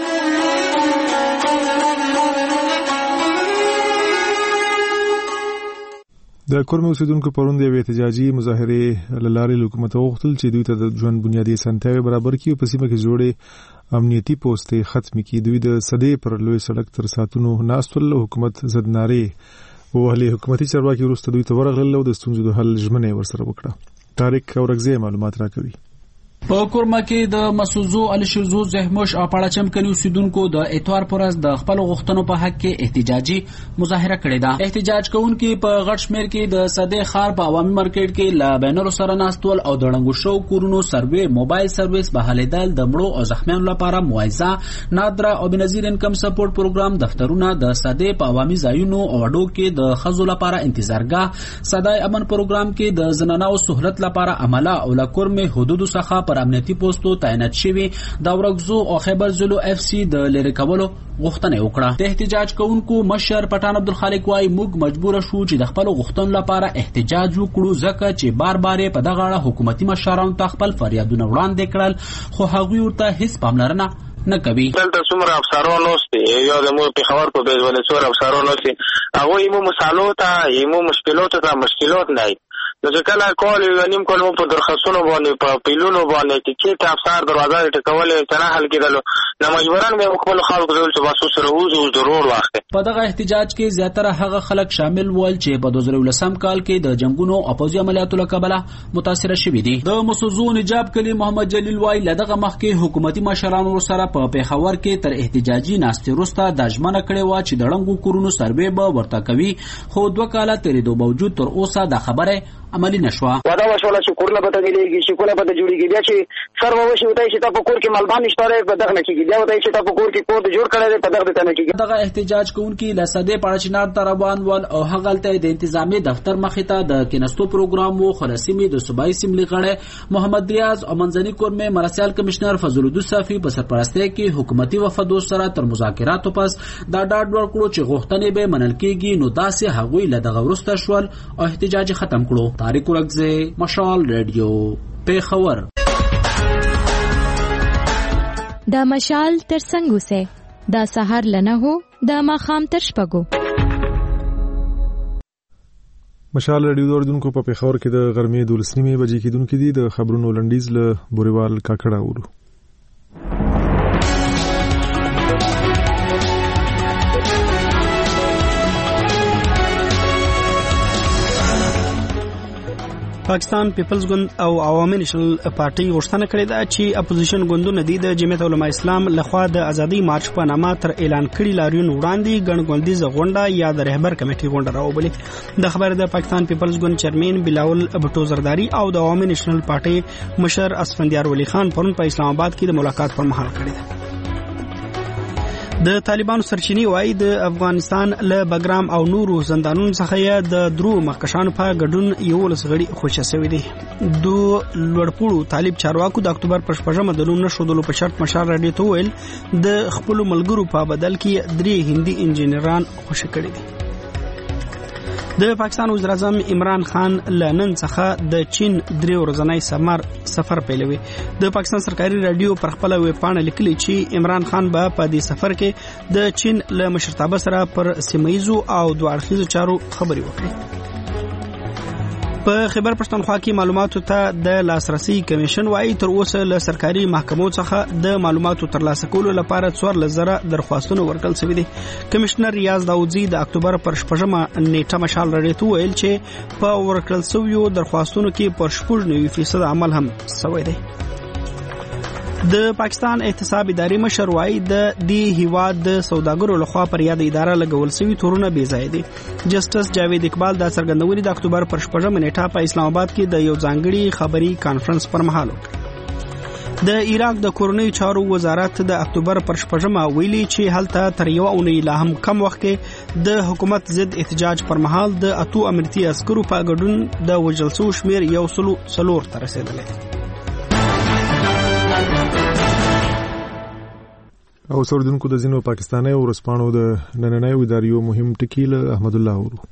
د کورمه اوسیدونکو پروند یو احتجاجي مظاهره لارې حکومت غوښتل چې دوی ته د ژوند بنیادی اسانتیاوې برابر کړي او په سیمه کې جوړې امنیتي پوسټې ختم کړي. دوی د صدې پر لوی سړک تر ساتونو ناستول حکومت زد نارې وهلې. حکومتي چارواکي وروسته دوی ته ورغلل او د ستونزو د حل ژمنه ورسره وکړه. طارق اورګزی معلومات راکوي. په کورما کې د مسوزو الشزو زهمش او پړاچم کلی اوسیدونکو د اتوار پرز د خپل غوښتنو په حق کې احتجاجي مظاهره کړې ده. احتجاج کوونکي په غټ شمیر کې د صدې خار په عوامي مارکیټ کې لا بینر سره ناستول او د ړنګو شو کورونو سروې موبایل سرویس بهالیدل د مړو او زخمیانو لپاره موعظه نادره او بنظیر انکم سپورټ پروګرام دفترونه د صدې په عوامي ځایونو او اډو کې د خزو لپاره انتظارګاه صدای امن پروګرام کې د زنانو سہولت لپاره عمله او لکور می حدود څخه پر امنیتي پوسټو تعینات شوی د اورګزو او خیبر زلو اف سی د لری کولو غوښتنه وکړه. د احتجاج کوونکو مشر پټان عبدالخالق وايي موږ مجبور شو چې د خپل غوښتنو لپاره احتجاج وکړو ځکه چې بار بار په دغه اړه حکومتي مشرانو ته خپل فریادونه وړاندې کړل خو هغوی ورته هیڅ پاملرنه نه کوي. دلته څومره افسران اوسي یو د مو په خبر په بیز ولې څومره افسران اوسي هغه یمو مسالو ته یمو مشکلات ته مشکلات نه نو چې کله کول یو نیم کولمو په درخواستونو باندې په پیلونو باندې چې چې افسر دروازه ټکولې تنه حل کېدل نو مجبوران به خپل خلکو ډول چې واسو سره وځو ضرور واخته. په دغه احتجاج کې زیاتره هغه خلک شامل ول چې په دوه زره ولسم کال کې د جنگونو او پوځي عملیاتو له کبله متاثر شوي دي. د مسوزو نجاب کلی محمد جلیل وايي لدغه مخکې حکومتي مشرانو سره په پیښور کې تر احتجاجي ناستې وروسته د ژمنه کړې و چې د ړنګو کورونو سروې به ورته کوي خو دوه کاله تېرېدو باوجود تر اوسه دا خبره عملی نشوه. ودا وشوله چې کورونه به تګلېږي چې کورونه به جوړیږي بیا چې سر وشي وتای چې تاسو کور کې ملبان نشته په دغه نه کېږي بیا وتای چې تاسو کور کې کور جوړ کړی په دغه نه کېږي. دغه احتجاج کوونکي لسده پړاچینار ته روان ول او هغه ته د انتظامی دفتر مخې ته د کینستو پروګرام وو خلاصي د صوبایي سیملي غړي محمد ریاض او منځني کورمه مرسیال کمشنر فضل الدین صافي په سرپرستی کې حکومتي وفد سره تر مذاکراتو پس دا ډاډ ورکړو چې غوښتنې به منل کېږي نو داسې هغوی له دغه ورسته شول او احتجاج ختم کړو. طارق اورګزی، مشال ریډیو، پیښور. دا مشال تر څنګه سه دا سحر لنه هو دا ماخام تر شپګو. مشال رادیو اوریدونکو په پیښور کې د غرمې دولس نیمې بجې کېدونکې دي. د خبرونو لنډیز له بوریوال کاکړه اورو. پاکستان پیپلز ګوند او عوامي نېشنل پارټي غوښتنه کړې ده چې اپوزیشن ګوندونه د جمعیت علماء اسلام لخوا د ازادي مارچ په نامه تر اعلان کړي لاریون وړاندې ګڼ ګوندیزه غونډه یا د رهبر کمیټې غونډه راوبلي. د خبره د پاکستان پیپلز ګوند چیرمن بلاول بټو زرداری او د عوامي نېشنل پارټي مشر اسفندیار ولی خان پرون په اسلام آباد کې د ملاقات پر مهال کړې ده. د طالبانو سرچینی وایي د افغانستان له بګرام او نورو زندانونو څخه د درو مخکشانو په ګډون یو لس غړي خوشی شوی دي. دو لوړپوړو طالب چارواکو د اکتوبر پر شپږمه د نوم نشودلو په شرط مشال راډیو ته ویل د خپل ملګرو په بدل کې درې هندي انجینران خوشی کړي دي. د پاکستان وزیر اعظم عمران خان لنن څخه د چین درې ورځنی سمر سفر پیلوي. د پاکستان سرکاري رادیو پر خپل ویب پاڼه لیکلي چې عمران خان به په دې سفر کې د چین له مشرتابه سره پر سیمایزو او دوه اړخیزو چارو خبري وکړي. په خیبر پښتونخوا کې معلوماتو ته د لاسرسي کمیشن وایي تر اوسه له سرکاري محکمو څخه د معلوماتو ترلاسه کولو لپاره څوارلس زره درخواستونه ورکړل شوي دي. کمشنر ریاض داودزي د اکتوبر پر شپږمه نیټه مشال راډیو ته ویل چې په ورکړل شویو درخواستونو کې پر شپږ نوي فیصد عمل هم شوی دی. د پاکستان احتساب اداري مشر وایي د دې هیواد د سوداګرو لخوا پر یاد اداره لګول شوی تورونه بې ځای دي. جسټس جاوید اقبال د څرګندونې د اکتوبر پر شپږمه نیټه په اسلام آباد کې د یو ځانګړي خبري کانفرنس پر مهال وکړ. د عراق د کورنیو چارو وزارت د اکتوبر پر شپږمه ویلي چې هلته تر یو اونۍ لا هم کم وخت کې د حکومت ضد احتجاج پر مهال د اتو امنیتي عسکرو په ګډون د وژل شوو شمیر یو سلو څلور ته رسیدلی دی. او سردونکو د ځینو پاکستاني ورسپانو د نننۍ اداریو مهم ټکی له احمد الله اورو.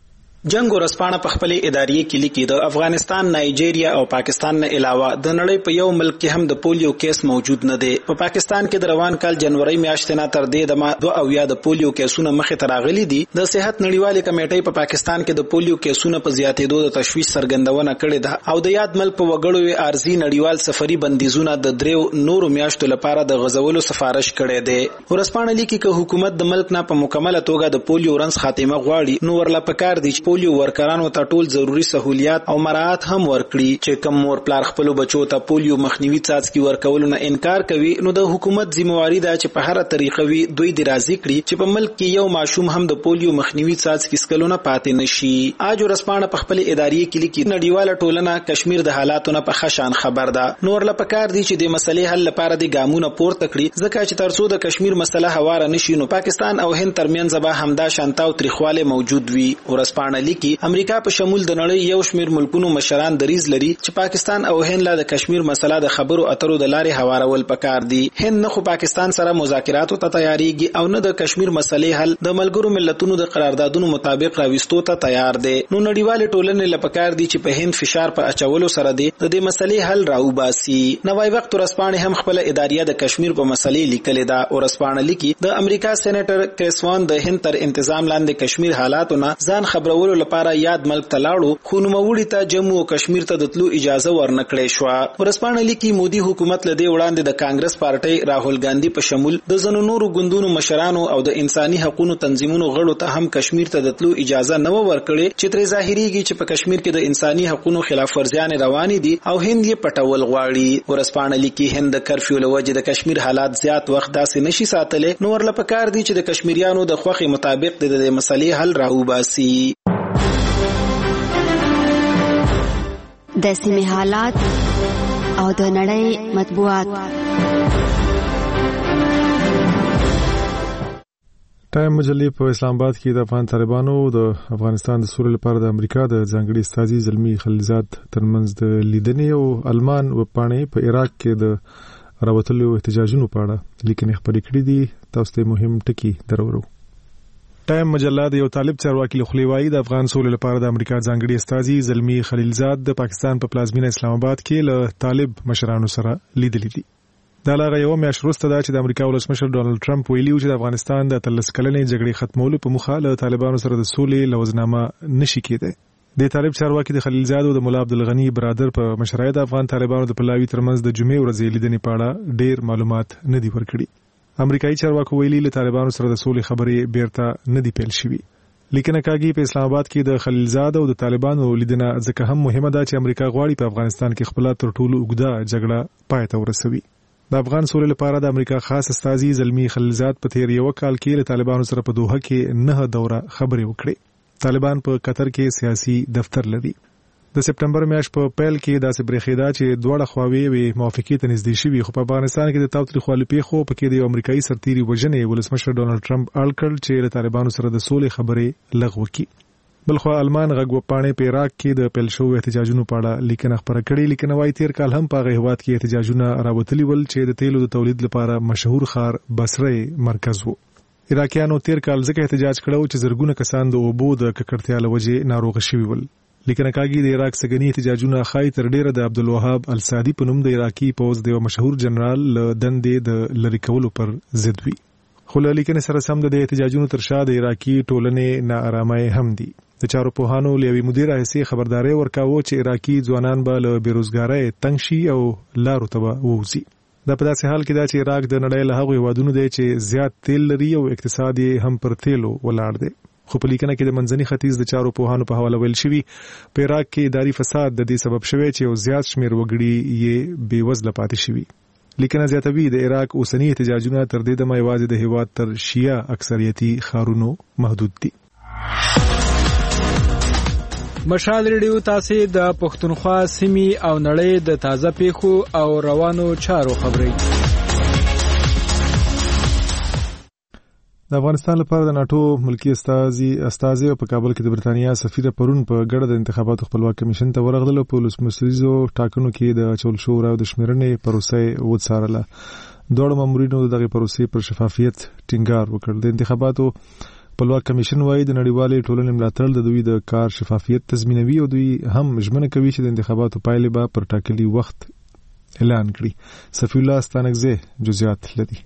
جنگ ورسپانه په خپل اداري کې لیکي د افغانستان، نایجیریا او پاکستان نه علاوه د نړۍ په یو ملک کې هم د پولیو کیس موجود نه دی. په پاکستان کې د روان کال جنوري میاشتې نه تر دې د دوه او یا د پولیو کیسونه مخې ته راغلي دي. د صحت نړیوالې کمیټې په پاکستان کې د پولیو کیسونه په زیاتېدو د تشویش څرګندونه کړې ده او د یاد ملک په وګړو ارزي نړیوال سفري بندیزونه د دریو نورو میاشتو لپاره د غزولو سفارش کړې ده. ورسپانه لیکي چې حکومت د ملک نه په مکمله توګه د پولیو رنځ خاتمه غواړي نو ورلا پکار دي پولیو ورکرانو ته ټول ضروری سہولیات او مراعات هم ورکړي. چې کوم مور پلار خپل بچو ته پولیو مخنیوي څاڅکي ورکولو نه انکار کوي نو د حکومت ذمہواری ده چې په هر طریقه وي دوی د راضي کړي چې په ملک کې یو ماشوم هم د پولیو مخنیوي څاڅکي سکلو نه پاتې نشي. اج ورسپانه په خپل اداري کې لیکي نړیواله ټولنه کشمیر د حالاتو نه په خشان خبر ده. نور لا پکار دي چې د مسلې حل لپاره د ګامونه پورته کړي ځکه چې ترڅو د کشمیر مسله هواره نشي نو پاکستان او هند ترمنځ به همدا شانتاو تریخواله موجود وي. ورسپانه لیکي امریکا په شمول د نړۍ یو شمیر ملکونو مشران دریز لري چې پاکستان او هند لا د کشمیر مسله د خبرو اترو د لارې هوارول پکار دي. هند نه خو پاکستان سره مذاکراتو ته تیاریږي او نه د کشمیر مسلې حل د ملګرو ملتونو د قراردادونو مطابق راوستو ته تیار دي. نو نړیوال ټولنې لپاره دي چې په هند فشار په اچولو سره دي د دې مسلې حل راوباسي. نوای وخت ورسپانه هم خپل اداریه د کشمیر په مسلې لیکلې ده. ورسپانه لیکي د امریکا سېنیټر کریسوان د هند تر انتظام لاندې کشمیر حالاتونه ځان خبرولو لپاره یاد ملک تلاړو خو نوموړي ته جموں او کشمیر ته د تلو اجازه ورنکړې شو. ورسپانه لیکي مودي حکومت لدی وړاندې د کانګرس پارټي راهول ګاندھی په شمول د زنو نورو ګوندونو مشرانو او د انساني حقوقو تنظیمونو غړو ته هم کشمیر ته د تلو اجازه نه ورکړې چې تر ظاهريږي چې په کشمیر کې د انساني حقوقو خلاف ورزيان روان دي او هند یې پټول غواړي. ورسپانه لیکي هند د کرفیو لوجه د کشمیر حالات زیات وخت داسې نشي ساتلې نو ورله پکار دي چې د کشمیریانو د خوخي مطابق د مسلې حل راوباسي. د سیمې حالات او د نړۍ مطبوعات. ټایم مجلې په اسلام آباد کې د افغان طالبانو د افغانستان د سولې لپاره د امریکا د ځانګړي استازي زلمی خلیلزاد ترمنځ د لیدنې او المان وپاڼې په عراق کې د راوتلو احتجاجونو په اړه لیکنې خپرې کړې دي. تاسو ته مهم ټکی درورو. ټایم مجله د یو طالب چارواکي له خولې وایي د افغان سولې لپاره د امریکا ځانګړي استازي زلمی خلیلزاد د پاکستان په پلازمینه اسلام آباد کې له طالب مشرانو سره لیدلي دي. دا لږه یو میاشت وروسته ده چې د امریکا ولسمشر ډونالد ټرمپ ویلي و چې د افغانستان د اتلس کلنې جګړې ختمولو په موخه له طالبانو سره د سولې لوزنامه نشي کېدی. د طالب چارواکي د خلیلزاد او د مولا عبدالغنی برادر په مشرۍ د افغان طالبانو د پلاوي ترمنځ د جمعې ورځې لیدنې په اړه ډېر معلومات نه دي ورکړي. امریکایي چارواکو ویلي له طالبانو سره د سولې خبرې بیرته نه دي پیل شوي. لیکنه کاږي په اسلام آباد کې د خلیلزاد او د طالبانو لیدنه ځکه هم مهمه ده چې امریکا غواړي په افغانستان کې خپل تر ټولو اوږده جګړه پای ته ورسوي. د افغان سولې لپاره د امریکا خاص استازي زلمی خلیلزاد په تیر یو کال کې له طالبانو سره په دوحه کې نه دوره خبرې وکړې. طالبان په قطر کې سیاسي دفتر لري. د سپټمبر میاشت په پیل کې داسې برېښېدا چې دواړه خواوې وي موافقې ته نږدې شوي، خو په افغانستان کې د تاوتریخوالي پیښو په کې د یو امریکایي سرتیري وژنې ولسمشر ډونالډ ټرمپ اړ کړ چې له طالبانو سره د سولې خبرې لغوه کړي. بلخو المان غږ وپاڼې په عراق کې د پیل شوو احتجاجونو په اړه لیکنه خپره کړې. لیکنه وايي تیر کال هم په هغه هېواد کې احتجاجونه راوتلي ول چې د تیلو د تولید لپاره مشهور ښار بصره مرکز و. عراقیانو تیر کال ځکه احتجاج کړو چې زرګونه کسان د اوبو د ککړتیا له وجې ناروغه شوي ول. لیکنه کاږي د عراق سګنی احتجاجونه خای تر ډیره د عبدالوهاب السادي په نوم د عراقي پوز د یو مشهور جنرال له دندې د لری کولو پر ضد وي. خو له لیکنې سره سم د احتجاجونو تر شا د عراقي ټولنې ناارامۍ هم دي. د چارو پوهانو لوی مدیر رئیسي خبرداري ورکاوه چې عراقي ځوانان به له بیروزګارۍ تنګ شي او لارو ته ووځي. دا په داسې حال کې دا چې عراق د نړۍ له هغو هیوادونو دی چې زیات تیل لري او اقتصاد یې هم پر تیلو ولاړ دی. خو په لیکنه کې د منځني ختیځ د چارو پوهانو په حواله ویل شوي په عراق کې اداري فساد د دې سبب شوی چې یو زیات شمیر وګړي یې بېوزله پاتې شوي. لیکنه زیاتوي د عراق اوسنی احتجاجونه تر دې دمه یوازې د هیواد تر شیعه اکثریتي ښارونو محدود دي. مشال ریډیو تاسو د پښتونخوا سیمې او نړۍ د تازه پیښو او روانو چارو خبري. د افغانستان لپاره د ناتو ملکی استازي استازي په کابل کې د برتانیا سفیر پرون په ګډه د انتخاباتو خپلواک کمیشن ته ورغله. په ولسمشریزو ټاکنو کې د چول شو او د شمیرنې پروسې وڅارله. دوه مامورینو دغه پروسې پر شفافیت ټینګار وکړ. د انتخاباتو خپلواک کمیشن وايي د نړیوالې ټولنې ملاتړ د دوی د کار شفافیت تضمینوي او دوی هم ژمنه کوي چې د انتخاباتو پایلې به پر ټاکلي وخت اعلان کړي. صفی الله ستانکزه جزئیات لري.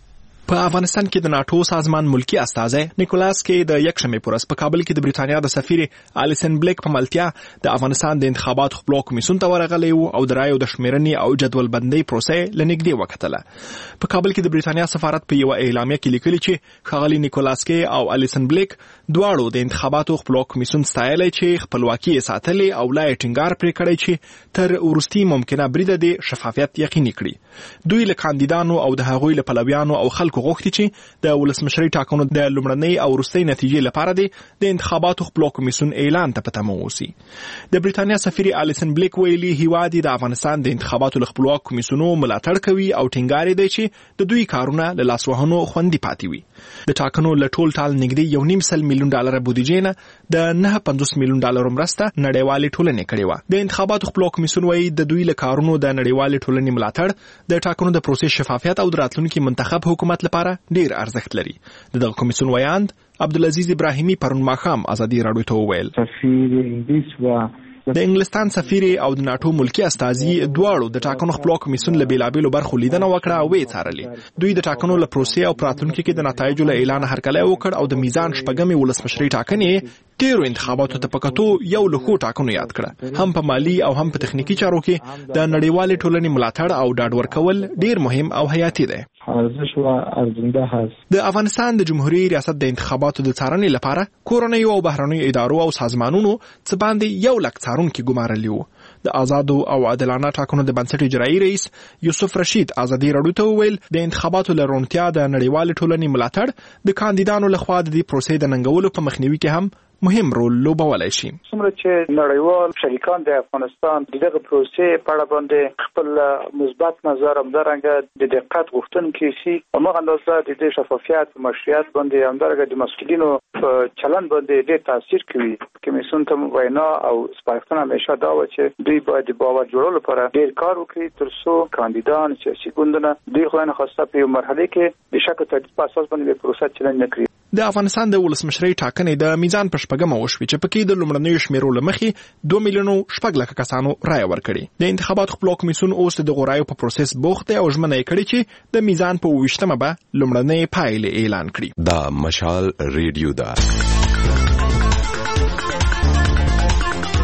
په افغانستان کې د ناتو سازمان ملکی استازی نیکولاس کې د یکشنبه پورس په کابل کې د برتانیا د سفیر الیسن بلیک په ملتیا د افغانستان د انتخاباتو خپلواک کمیسیون ته ورغلی او د رایو د شمیرنې او جدول بندۍ پروسې لنګدي وکتله. په کابل کې د برتانیا سفارت په یو اعلامیه کې لیکلي چې ښاغلي نیکولاس کې او الیسن بلیک دواړو د انتخاباتو خپلواک کمیسیون ستایلی چې خپلواکي یې ساتلې او لا یې ټینګار پرې کړی چې تر وروستي ممکنه بریده د شفافیت یقیني کړي. دوی له کاندیدانو او د هغوی له پلویانو او خلکو غوښتي چې د ولسمشرۍ ټاکنو د لومړنۍ او وروستۍ نتیجې لپاره د انتخاباتو خپلواک کمیسیون اعلان ته په تمه اوسي. د برتانیا سفیر الیسن بلیک ویلي هیواد د افغانستان د انتخاباتو خپلواک کمیسیونو ملاتړ کوي او ټینګار دی چې د دوی کارونه له لاسوهنو خوندي پاتې وي. د ټاکنو له ټول ټال نږدې یو نیم سل میلیون ډالر بودیجې نه د نه پنځوس میلیون ډالر مرسته نړیوالې ټولنې کړې وه. د انتخاباتو خپلواک کمیسیون وايي د دوی له کارونو د نړیوالې ټولنې ملاتړ د ټاکنو د پروسې شفافیت او د راتلونکي منتخب حکومت لپاره ډیر ارزښت لري. دغه کمیسیون ویاند عبدالعزیز ابراهیمی پرون ماښام ازادي راډیو ته وویل سفیر انګلیس و د انګلستان سفیر او د ناتو ملکی استازي دواړو د ټاکنو خپلواک کمیسیون له بیلابیلو برخو لیدنه وکړه او ویې څارلې. دوی د ټاکنو له پروسې او راتلونکي کې د نتایجو له اعلان هرکلی وکړ او د میزان شپږمې ولسمشرۍ ټاکنې تیرو انتخاباتو ته پکتو یو له ښو ټاکنو یاد کړه. هم په مالی او هم په تخنیکی چارو کې د نړیوالې ټولنې ملاتړ او ډاډ ورکول ډیر مهم او حیاتي دی. ارزش و ارزنده هست. د افغانستان د جمهوریت ریاست د انتخاباتو د څارنې لپاره کورنیو او بهرنیو ادارو او سازمانونو څه باندې یو لک څارونکي ګمارلي وو. د آزادو او عادلانه ټاکنو د بنسټ اجرایي رئیس یوسف رشید ازادي راډیو ته وویل د انتخاباتو لرونتیا د نړیوالې ټولنې ملاتړ د کاندیدانو لخوا د دې پروسې د ننګولو په مخنیوي کې هم مهم رول لوبولای شي. څومره چې نړیوال شریکان د افغانستان دغه پروسې په اړه باندې خپل مثبت نظر همدارنګه د دقت غوښتونکي شي او موږ اندازه د دې شفافیت او مشروعیت باندې همدارنګه د مسؤلینو په چلن باندې ډېر تاثیر کوي. کمیسیون ته وینا او سپارښتنه همیشه دا و چې دوی باید د باور جوړولو لپاره ډېر کار وکړي ترڅو کاندیدان سیاسي ګوندونه دوی خو نه خاصه په یو مرحله کې د شک او تردید په اساس باندې پروسه چلن نه کړي. د افغانستان د ولسمشرۍ ټاکنې د میزان په شپږمه وشوې چې پکې د لومړنیو شمیرو له مخې دوه میلیونو شپږ لکه کسانو رایه ورکړې. د انتخاباتو خپلواک کمیسیون اوس د دغو رایو په پروسس بوخت دی او ژمنه یې کړې چې د میزان په اوویشتمه به لومړنۍ پایلې اعلان کړي. دا مشال ریډیو ده.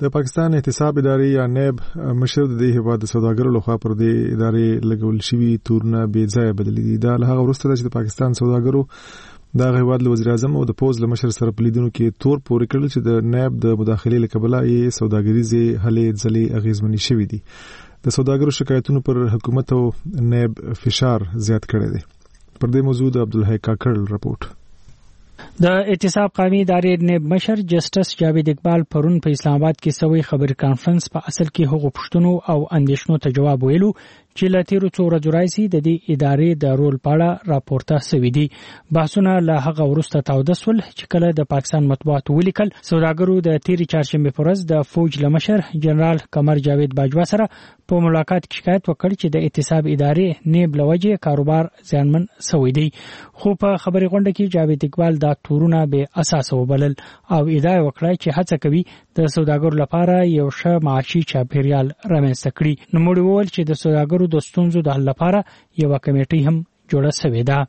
د پاکستان احتساب ادارې یا نیب مشر د دې هیواد د سوداګرو لخوا پر دې ادارې لګول شوي تورونه بې ځایه بدلې دي. دا له هغه وروسته ده چې د پاکستان سوداګرو دا هیواد له وزیر اعظم او د پوز له مشر سره په لیدنو کې تور پورې کړل چې د نیب د مداخلې له کبله یې سوداګریزې هلې ځلې اغېزمنې شوې دي. د سوداګرو شکایتونو پر حکومت او نیب فشار زیات کړی دی. پر دې موضوع د عبدالحی کاکړ رپورټ. د احتساب قومي ادارې نیب مشر جسټس جاوید اقبال پرون په اسلام آباد کې سوي خبري کانفرنس په اصل کې هغو پښتنو او اندیشنو ته جواب ویلو چې له تیرو څو ورځو راځي د دې ادارې د رول په اړه راپورته سوي دي. بحثونه له هغه وروسته تاوده سول چې کله د پاکستان مطبوعاتو ولیکل سوداګرو د تیرې چهارشنبې په ورځ د فوج له مشر جنرال قمر جاوید باجوا سره په ملاقات کې شکایت وکړ چې د احتساب ادارې نیب له وجې کاروبار زیانمن سوی دی. خو په خبري غونډه کې جاوید اقبال دا تورونه به اساس وبلل او ادعا وکړه چې هڅه کوي د سوداګرو لپاره یو ښه معاشي چاپیریال رامنځته کړي. نو موږ وویل چې د سوداګرو د ستونزو د حل لپاره یو کمیټه هم جوړه شوې ده.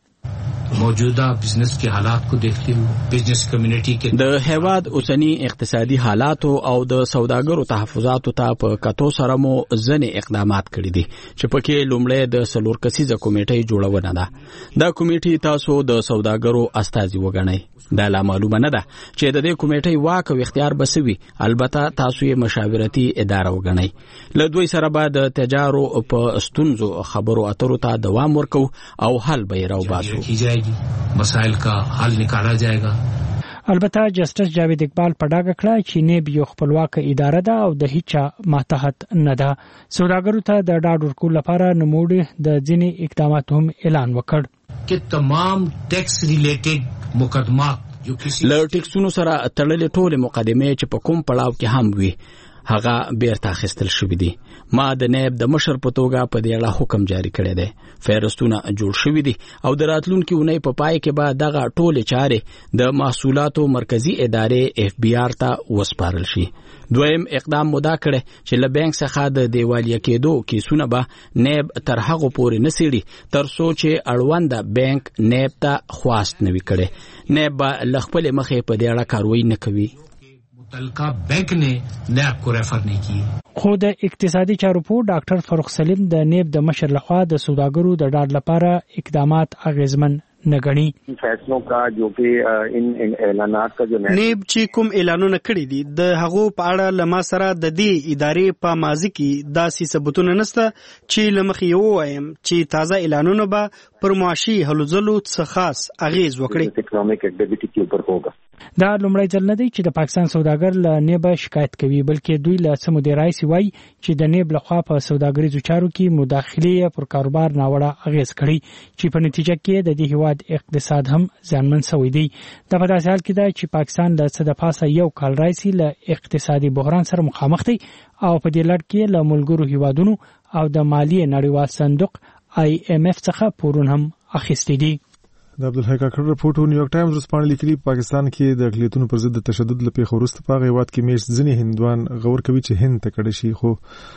موجوده بزنس کې حالات کو دیکھتے ہوئے بزنس کمیونټي کې د هیواد اوسنی اقتصادي حالات او د سوداګرو تحفظاتو ته په کتو سره مو ځنې اقدامات کړی دي چې پکې لومړی د سلور کسیزه کمیټې جوړونه ده. دا کمیټې تاسو د سوداګرو استازي وګڼئ. دا لا معلومه نه ده چې د دې کمیټې واک او اختیار بسوي. البته تاسو یې مشاورتي اداره وګڼئ. له دوی سره به د تجارو په ستونزو خبرو اترو ته دوام ورکو او حل به یې راوباسو. مسائل کا حل نکالا جائے گا. البته جسټس جاوید اقبال په ډاګه کړه چې نیب یو خپلواک اداره ده او د هیڅ ماتحت نه ده. سوداګرو ته د ډاډ ورکولو لپاره نوموړي د ځینې اقداماتو هم اعلان وکړ چې تمام ټیکس ریلیټډ مقدمات له ټیکسونو سره تړلې ټولې مقدمې چې په کوم پړاو کې هم وي هغه بیرته اخیستل شوې دي. ما د نیب د مشر په توګه په دې اړه حکم جاری کړی دی. فهرستونه جوړ شوي دي او د راتلونکي اونۍ په پای کې به دغه ټولې چارې د محصولاتو مرکزی ادارې اف بی آر ته وسپارل شي. دویم اقدام مدا کړي چې له بانک څخه د دیوالیه کېدو کیسونه به نیب تر هغه پورې نسیړي تر څو چې اړوند بانک نیب ته خواست نوي کړي. نیب به له خپلې مخې په دې اړه کاروي نه کوي. متعلقہ بینک نے نیب کو ریفر نہیں کی. خو د اقتصادي چارو په ډاکټر فاروق سلیم د نیب د مشر لخوا د سوداګرو د ډاډ لپاره اقدامات اغیزمن نه غني. فیصلو کا جو کې ان اعلانات کا جو نیب چې کوم اعلانونه کړی دي د هغو په اړه لما سره د دې ادارې په ماضي کې داسې ثبوتونه نشته چې لمخ یو وایم چې تازه اعلانونه به پر معاشي هلو ځلو څخه خاص اغیز وکړي. اکنامک ایکټیویټی کې اوپر ہوگا. دا لومړی ځل نه دی چې د پاکستان سوداګر له نیب شکایت کوي بلکې دوی له سمودي رئیس وایي چې د نیب لخوا په سوداګریزو چارو کې مداخله پر کاروبار ناوړه اغیز کړي چې په نتیجه کې د دې هیواد اقتصاد هم زیانمن شوی دی. د په داسې حال کې ده چې پاکستان له څه د پاسه یو کال راځي له اقتصادي بحران سره مخامخ دی او په دې لړ کې له ملګرو هیوادونو او د مالیې نړیوال صندوق آی ایم اف څخه پورونه هم اخیستي دي. د عبدالحی کاکړ رپورټ. نیویارک ټایمز ورځپاڼه لیکلي پاکستان کې د اقلیتونو پر ضد تشدد له پیښو وروسته په هغه هیواد کې میشت ځینې هندوان غور کوي چې هند ته کډه شي. خو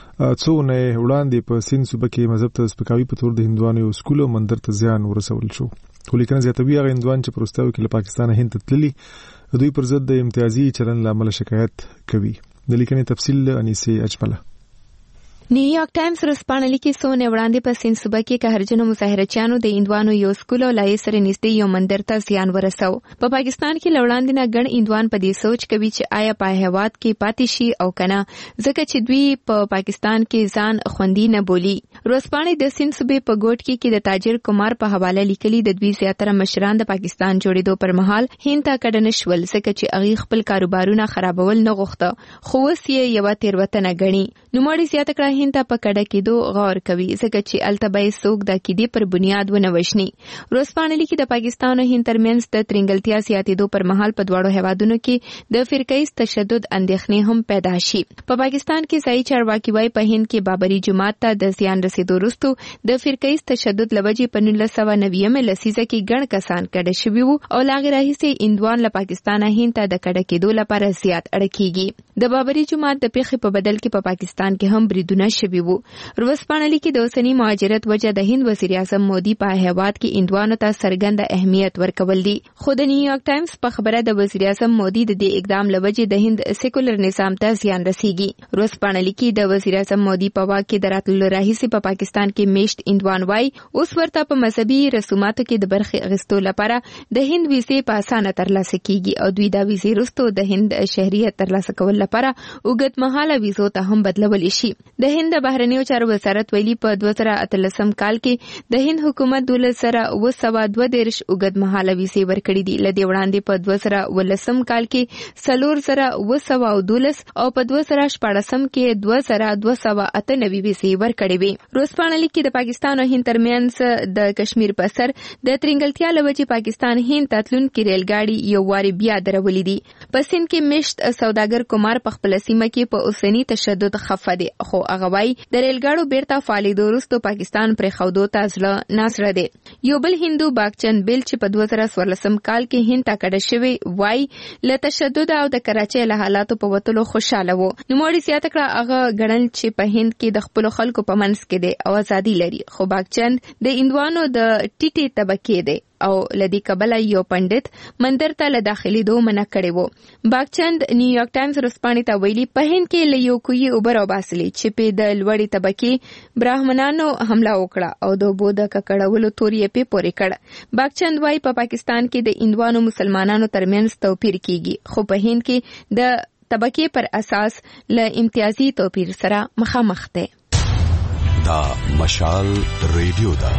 څو نه وړاندې په سین صوبه کې مذهب ته سپکاوي په تور د هندوانو یو سکول او مندر ته زیان ورسول شو. خو لیکنه زیاتوي هغه هندوان چې پروستاو کې له پاکستان هند ته تللي دوی پر ضد د امتیازي چلن له امله شکایت کوي. د لیکنې تفصیل انیسه اجمله. نیویارک ټایمز ورځپاڼه لیکي څو نه وړاندې په سین صوبه کې قهرجنو مظاهرچیانو د هندوانو یو سکول او لای سره نږدې یو مندر ته زیان ورساو. په پاکستان کې لوړاندې نه ګڼ هندوان په دې سوچ کوي چې آیا په هیواد کې پاتې شي او کنه ځکه چې دوی په پاکستان کې ځان خوندي نه بولي. ورځپاڼه د سین صوبې په ګوټ کې کې د تاجر کمار په حواله لیکلي د دوی زیاتره مشران د پاکستان جوړېدو پر مهال هند ته کډه نشول ځکه چې هغه خپل کاروبارونه خرابول نه غوښته خو اوس یې یو تیروتنه ګڼي. نو مړی زیاته کړه هند ته په کډه کېدو غور کوي ځکه چې التبای سوق د کېدې پر بنیاد ونه وښني. ورځپاڼه لیکي د پاکستان او هند ترمنځ د ترنګلتیا زیاتېدو پر مهال په دواړو هیوادونو کې د فرقیز تشدد اندېښنې هم پیدا شي. په پاکستان کې ځایي چارواکي وایي په هند کې بابري جومات ته د زیان رسېدو وروسته د فرقیز تشدد له وجې په نولس سوه نوي لسیزه کې ګڼ کسان کډه شوي وو او له هغې راهیسې هندوان له پاکستانه هند ته د کډه کېدو لپاره زیات اړه کېږي. د بابري جومات د پیښې په بدل کې په پاکستان کې هم بریدونه کارونه شوي وو. ورځپاڼه لیکي د اوسني مهاجرت وجه د هند وزیر اعظم مودي په هیواد کې هندوانو ته څرګنده اهمیت ورکول دي. خو د نیویارک ټایمز په خبره د وزیر اعظم مودي د دې اقدام له وجې د هند سیکولر نظام ته زیان رسیږي. ورځپاڼه لیکي د وزیر اعظم مودي په واک کې د راتللو راهیسې په پاکستان کې میشت هندوان وای اوس ورته په مذهبي رسوماتو کې د برخې اخیستو لپاره د هند ویزې په اسانه ترلاسه کیږي او دوی دا ویزې وروسته د هند شهریت ترلاسه کول لپاره اوږدمهاله ویزو ته هم بدلولی شي. د هند بهرنیو چارو وزارت ویلي په دوه زره اتلسم کال کې د هند حکومت دولس سره اوه سوه دوه دېرش اوږدمهاله ویزې ورکړي دي. له دې وړاندې په دوه زره اوولسم کال کې څلور زره اوه سوه او دولس او په دوه زره شپاړسم کې دوه زره دوه سوه اته نوي ویزې ورکړي وي. ورځپاڼه لیکي د پاکستان او هند ترمنځ د کشمیر په سر د ترنګلتیا له وجې پاکستان هند ته تلونکي ریلګاډي یو واري بیا درولي دي. په سند کې میشت سوداګر کومار په خپله سیمه کې په اوسني تشدد خفه دی، خو هغه وایي د ریلګاډو بیرته فعالېدو وروسته پاکستان پرېښودو ته زړه ناسره دی. یو بل هندو باغچند بیل چې په دوه زره څوارلسم کال کې هند ته کډه شوی وایي له تشدد او د کراچۍ له حالاتو په وتلو خوشحاله و. نوموړي زیاته کړه هغه ګڼل چې په هند کې د خپلو خلکو په منځ کې دی او ازادي لري، خو باغچند د هندوانو د ټیټې طبقې دی او لدی کبله یو پندت مندر ته له داخلي دو منع کړي وو. باغچند نیویارک ټایمز ورځپاڼې ته ویلي په هند کې له یو کوی اوبه راوباسلې چې په د لوړې طبقې براهمنانو حمله وکړه او د اوبو د ککړولو تور یې پې پورې کړ. باغچند وایي په پاکستان کې د هندوانو مسلمانانو ترمنځ توپیر کیږي، خو په هند کې د طبقې پر اساس له امتیازي توپیر سره مخامخ دی. دا مشال ریډیو دا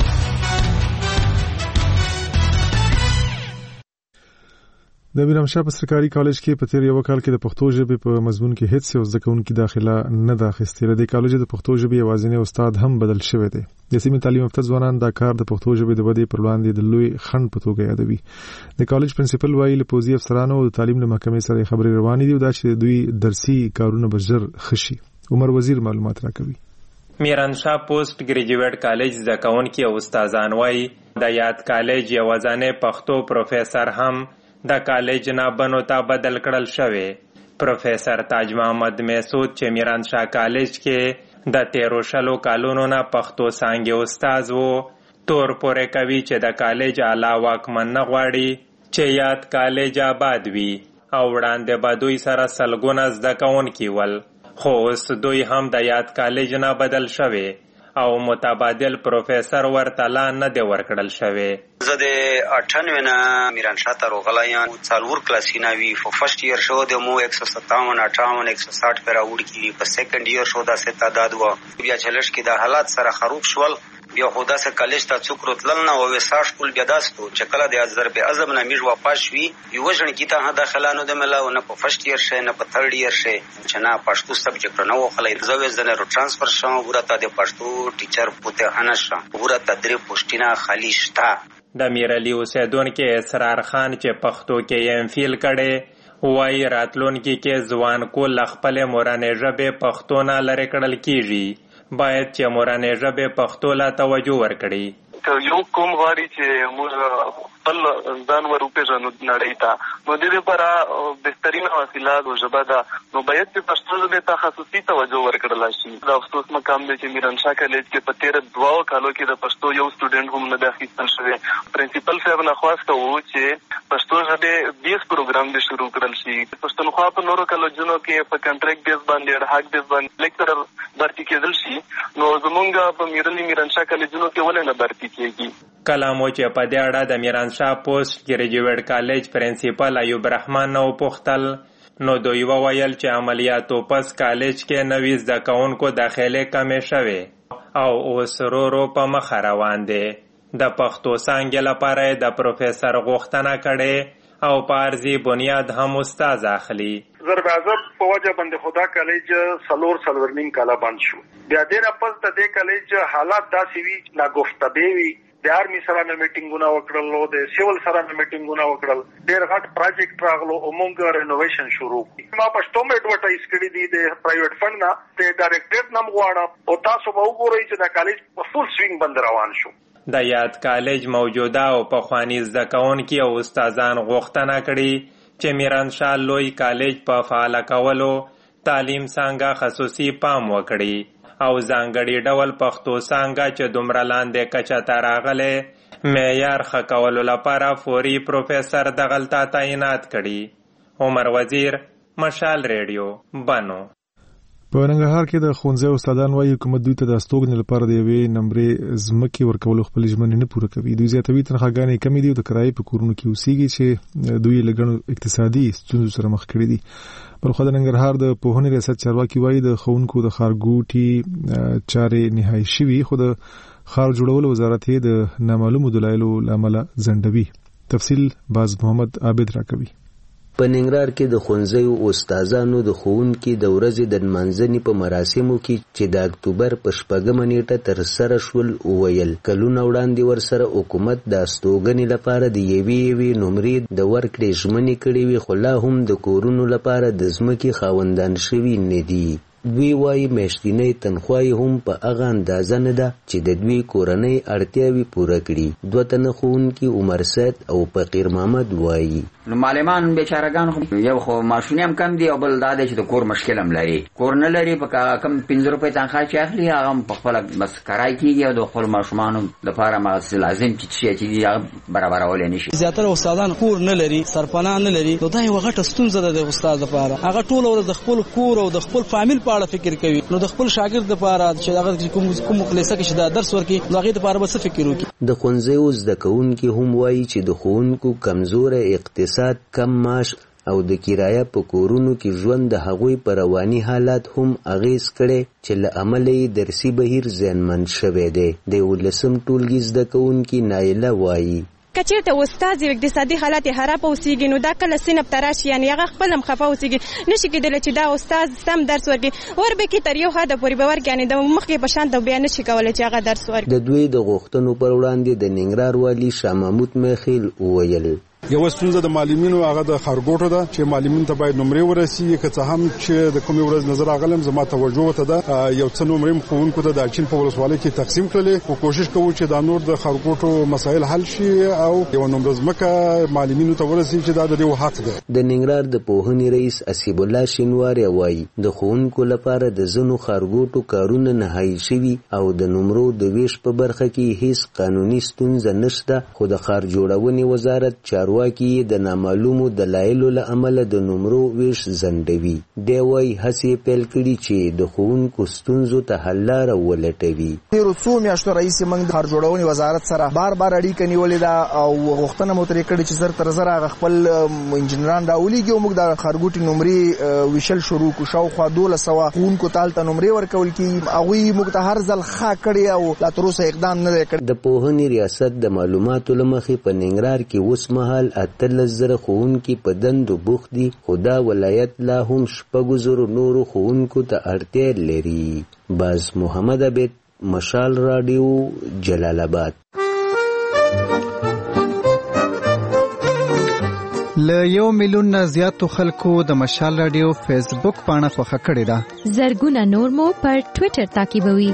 د بیرمشاه په سرکاري کالج کې په تیر یو کال کې د پښتو ژبې په مضمون کې هیڅ یو زده کوونکی داخله نه ده اخیستې. د کالج د پښتو ژبې یوازینی استاد هم بدل شوی دی. د سیمې تعلیم یافته ځوانان دا کار د پښتو ژبې د ودې پر وړاندې د لوی خنډ په توګه یادوي. د کالج پرنسپل وایي له پوځي افسرانو او د تعلیم له محکمې سره خبرې روانې دي او دا چې دوی درسي کارونه به ژر ښه شي. عمر وزیر معلومات راکوي. میرانشاه پوسټ ګریجویټ کالج زده کوونکي او استادان وایي د یاد کالج یوازینی پښتو پروفیسر هم د کالج نه بنو ته بدل کړل شوی. پروفیسر تاج محمد مسعود چې میرانشاه کالج کې د تیرو شلو کالونو نه پښتو څانګې استاد وو تور پورې کوي چې د کالج اعلی واکمن نه غواړي چې یاد کالج آباد وي او وړاندې به دوی سره سلګونه زده کوونکي ول، خو اوس دوی هم د یاد کالج نه بدل شوی او متبادل پروفیسر ورته لا نه دی ورکړل شوی. زه د اټھانوے نه میرانشاه ته راغلی یم. څلور کلاسونه وي. په فرست ایئر شو د مو ایک سو ستاون اټھاون ایک سو ساٹھ پر راوړي. په سیکنډ ایئر شو داسې تعداد و. بیا چلش کې د حالات سره خروب شول. بیا خو داسې کالج ته څوک راتلل نه او وساش کول بیا داسې و چې کله د ضرب اعظم نه میږ واپس شوي یو ژوند کې ته داخله نه د ملاو نه په فرست ایئر شه نه په تھرډ ایئر شه چې نه پښتو سبجیکټ نه وخلای. زه وځنه رو ترانسفر شوم ورته د پښتو ټیچر پته هنشم ورته درې پوسټینا خالی شته. د میرعلی اوسیدونکو اسرار خان چې پښتو کې ایم فیل کړي وایي راتلونکي کې ځوان کول خپل مورنۍ ژبې پښتو نه لرې کړل کیږي. باید چې مورنۍ ژبې پښتو لا توجه ورکړي. یو کوم غواړي چې موږ خپل ځان ور وپېژنو نړۍ ته، نو د دې لپاره بهترینه وسیله د ژبه ده. نو باید چې پښتو ژبې ته خصوصي توجه ورکړل شي. د افسوس مقام دی چې میرانشاه کالج کې په تېره دوه کالو کې د پښتو یو سټوډنټ هم نه دی اخیستل شوی. پرنسپل صاحب نه خواسته و چې پښتو ژبې بیس پروګرام دې شروع کړل شي. پښتونخوا په نورو کالجونو کې په کنټریکټ بیس باندې اډهاک بیس باندې لیکچرر برتي کېدل شي، نو زمونږ په میرعلی میرانشاه کالجونو کې ولې نه برتي کېږي. کله مو چې په دې اړه د میرانشاه پوسټ ګریجویټ کالج پرنسپل ایوب رحمان نه وپوښتل، نو دوی وویل چې عملیاتو پس کالج کې نوي زده کوونکو داخلي کمې شوې او اوس ورو ورو په مخه روان دی. د پښتو څانګې لپاره د پروفیسر غوښتنه کړې او په عرضي بنیاد هم استاد اخلي. ضرب اعظم په وجه باندې خدا کالج سلور سلور نیم کاله بند شو. بیا ډېر پس د دې کالج حالات داسې وي ناگفتبه وي. د آرمي سره مې میټینګونه وکړل او د سیول سره مې میټینګونه وکړل. ډېر غټ پروجیکټ راغلو او موږ رینوویشن شروع کړو. ما پښتو مې اډورټایز کړی دی د پرایویټ فند نه د ډایریکټریټ نم غواړم او تاسو به وګورئ چې د کالج په فول سوینګ باندې روان شو. د یاد کالج موجوده او پخواني زده کوونکي او استادان غوښتنه کړې چې میرانشاه لوی کالج په فعاله کولو تعلیم څانګه خصوصي پام وکړي او ځانګړي ډول پښتو څانګه چې دومره لاندې کچه ته راغلی معیار ښه کولو لپاره فوري پروفیسر دغلته تعینات کړي. عمر وزیر، مشال ریډیو، بنو. په ننګرهار کې د ښوونځي استادان وايي حکومت دوی ته د استوګنې لپاره د یوې نمرې ځمکې ورکولو خپلې ژمنې نه پوره کوي. دوی زیاتوي تنخواګانې کمې دي او د کرایې په کورونو کې اوسېږي چې دوی له ګڼو اقتصادي ستونزو سره مخ کړي دي. بلخوا د ننګرهار د پوهنې ریاست چارواکي وايي د ښوونکو د ښارګوټي چارې نهایي شوي، خو د ښار جوړولو وزارت یې د نامعلومو دلایلو له امله ځنډوي. تفصیل باز محمد عابد راکوي. په ننګرهار کې د ښوونځیو استادانو د ښوونکي د ورځې د نمانځنې په مراسمو کې چې د اکتوبر په شپږمه نیټه ترسره شول وویل کلونه وړاندې ورسره حکومت د استوګنې لپاره د یوې یوې نمرې د ورکړې ژمنې کړې وي، خو لا هم د کورونو لپاره د ځمکې خاوندان شوي نه دي. دوی وايي میاشتنۍ تنخواه هم په هغه اندازه نه ده چې د دوی کورنۍ اړتیاوې پوره کړي. دوه تنه ښوونکي عمر سید او فقیر محمد وايي نو معلمان بیچارهګان خو یو خو ماشونی هم کم دي او بل دا دی چې د کور مشکل هم لري. کور نه لري په کم پنځه روپۍ تنخواه چې اخلي هغه هم په خپله بس کرای کېږي او د خپلو ماشومانو لپاره مغسل لازم چې شی چې دي هغه برابرولی نه شي. زیاتره استادان کور نه لري، سرپناه نه لري، نو دا یوه غټه ستونزه ده د استاد لپاره. هغه ټوله ورځ د خپل کور او د خپل فامیل په اړه فکر کوي، نو د خپل شاګرد لپاره چې هغه کوم کوم مخلصه کې چې دا درس ورکړي نو هغې لپاره به څه فکر وکړي. د ښوونځیو زده کوونکي هم وایي چې د ښوونکو کمزوره اقتصاد، کم معاش او د کرایه په کورونو کې ژوند د هغوی په رواني حالات هم اغیز کړي چې له امله یې درسي بهیر زیانمن شوی دی. د یولسم ټولګي زده کوونکي نایله وایي کچېرته استاد یو اقتصادي حالت یې خراب اوسېږي نو دا کله صنف ته راشي یعنې هغه خپل هم خفه اوسېږي، نشي کېدلی چې دا استاد سم درس ورکړي وربکې تر یو حده پورې به ورکړي، یعنې د مخکې په شان ته بیا نشي کولی چې هغه درس ورکړي. د دوی د غوښتنو پر وړاندې د ننګرهار والي شاه محمود میخیل وویل یو ستونزه د معلمینو هغه د خارګوټو ده چې معلمین ته باید نمرې ورسي، که څه هم چې د کومې ورځ نظر راغلم زما توجه ورته ده یو څه نمرې ښوونکو ته د اچین په ولسوالۍ کې تقسیم کړلې، خو کوشش کوو چې دا نور د خارګوټو مسایل حل شي او یو نمره ځمکه معلمینو ته ورسي چې دا د دوی حق ده. د ننګرهار د پوهنې رئیس اسیب الله شینواری وایي د ښوونکو لپاره د ځینو خارګوټو کارونه نهایي شوي او د نمرو د ویش په برخه کې هیڅ قانوني ستونزه نشته، خو د ښار جوړونې وزارت چارواکي د نامعلومو دلایلو له امله د نمرو ویش ځنډوي. دی وايي هڅې پیل کړي چې د ښوونکو ستونزو ته حل لاره ولټوي. تېرو څو میاشتو راهیسې موږ د ښار جوړونې وزارت سره بار بار اړیکه نیولې ده او غوښتنه مو ترې کړې چې زر تر زره هغه خپل انجینران راولېږي او موږ د ښارګوټي نمرې ویشل شروع کړو. شاوخوا دولس سوه ښوونکو ته هلته نمرې ورکول کېږي، هغوی موږ ته هر ځل ښه کړې او لا تر اوسه اقدام نه دی کړی. د پوهنې ریاست د معلوماتو له مخې په ننګرهار کې اوس مهال اتلس زره ښوونکي په دندو بوخت دي، خو دا ولایت لا هم شپږو زرو نورو ښوونکو ته اړتیا لري. باز محمد عبید، مشال راډیو، جلال آباد. له یو میلیون نه زیاتو خلکو د مشال راډیو فیسبوک پاڼه خوښه کړې ده. زرګونه نور مو پر ټویټر تعقیبوي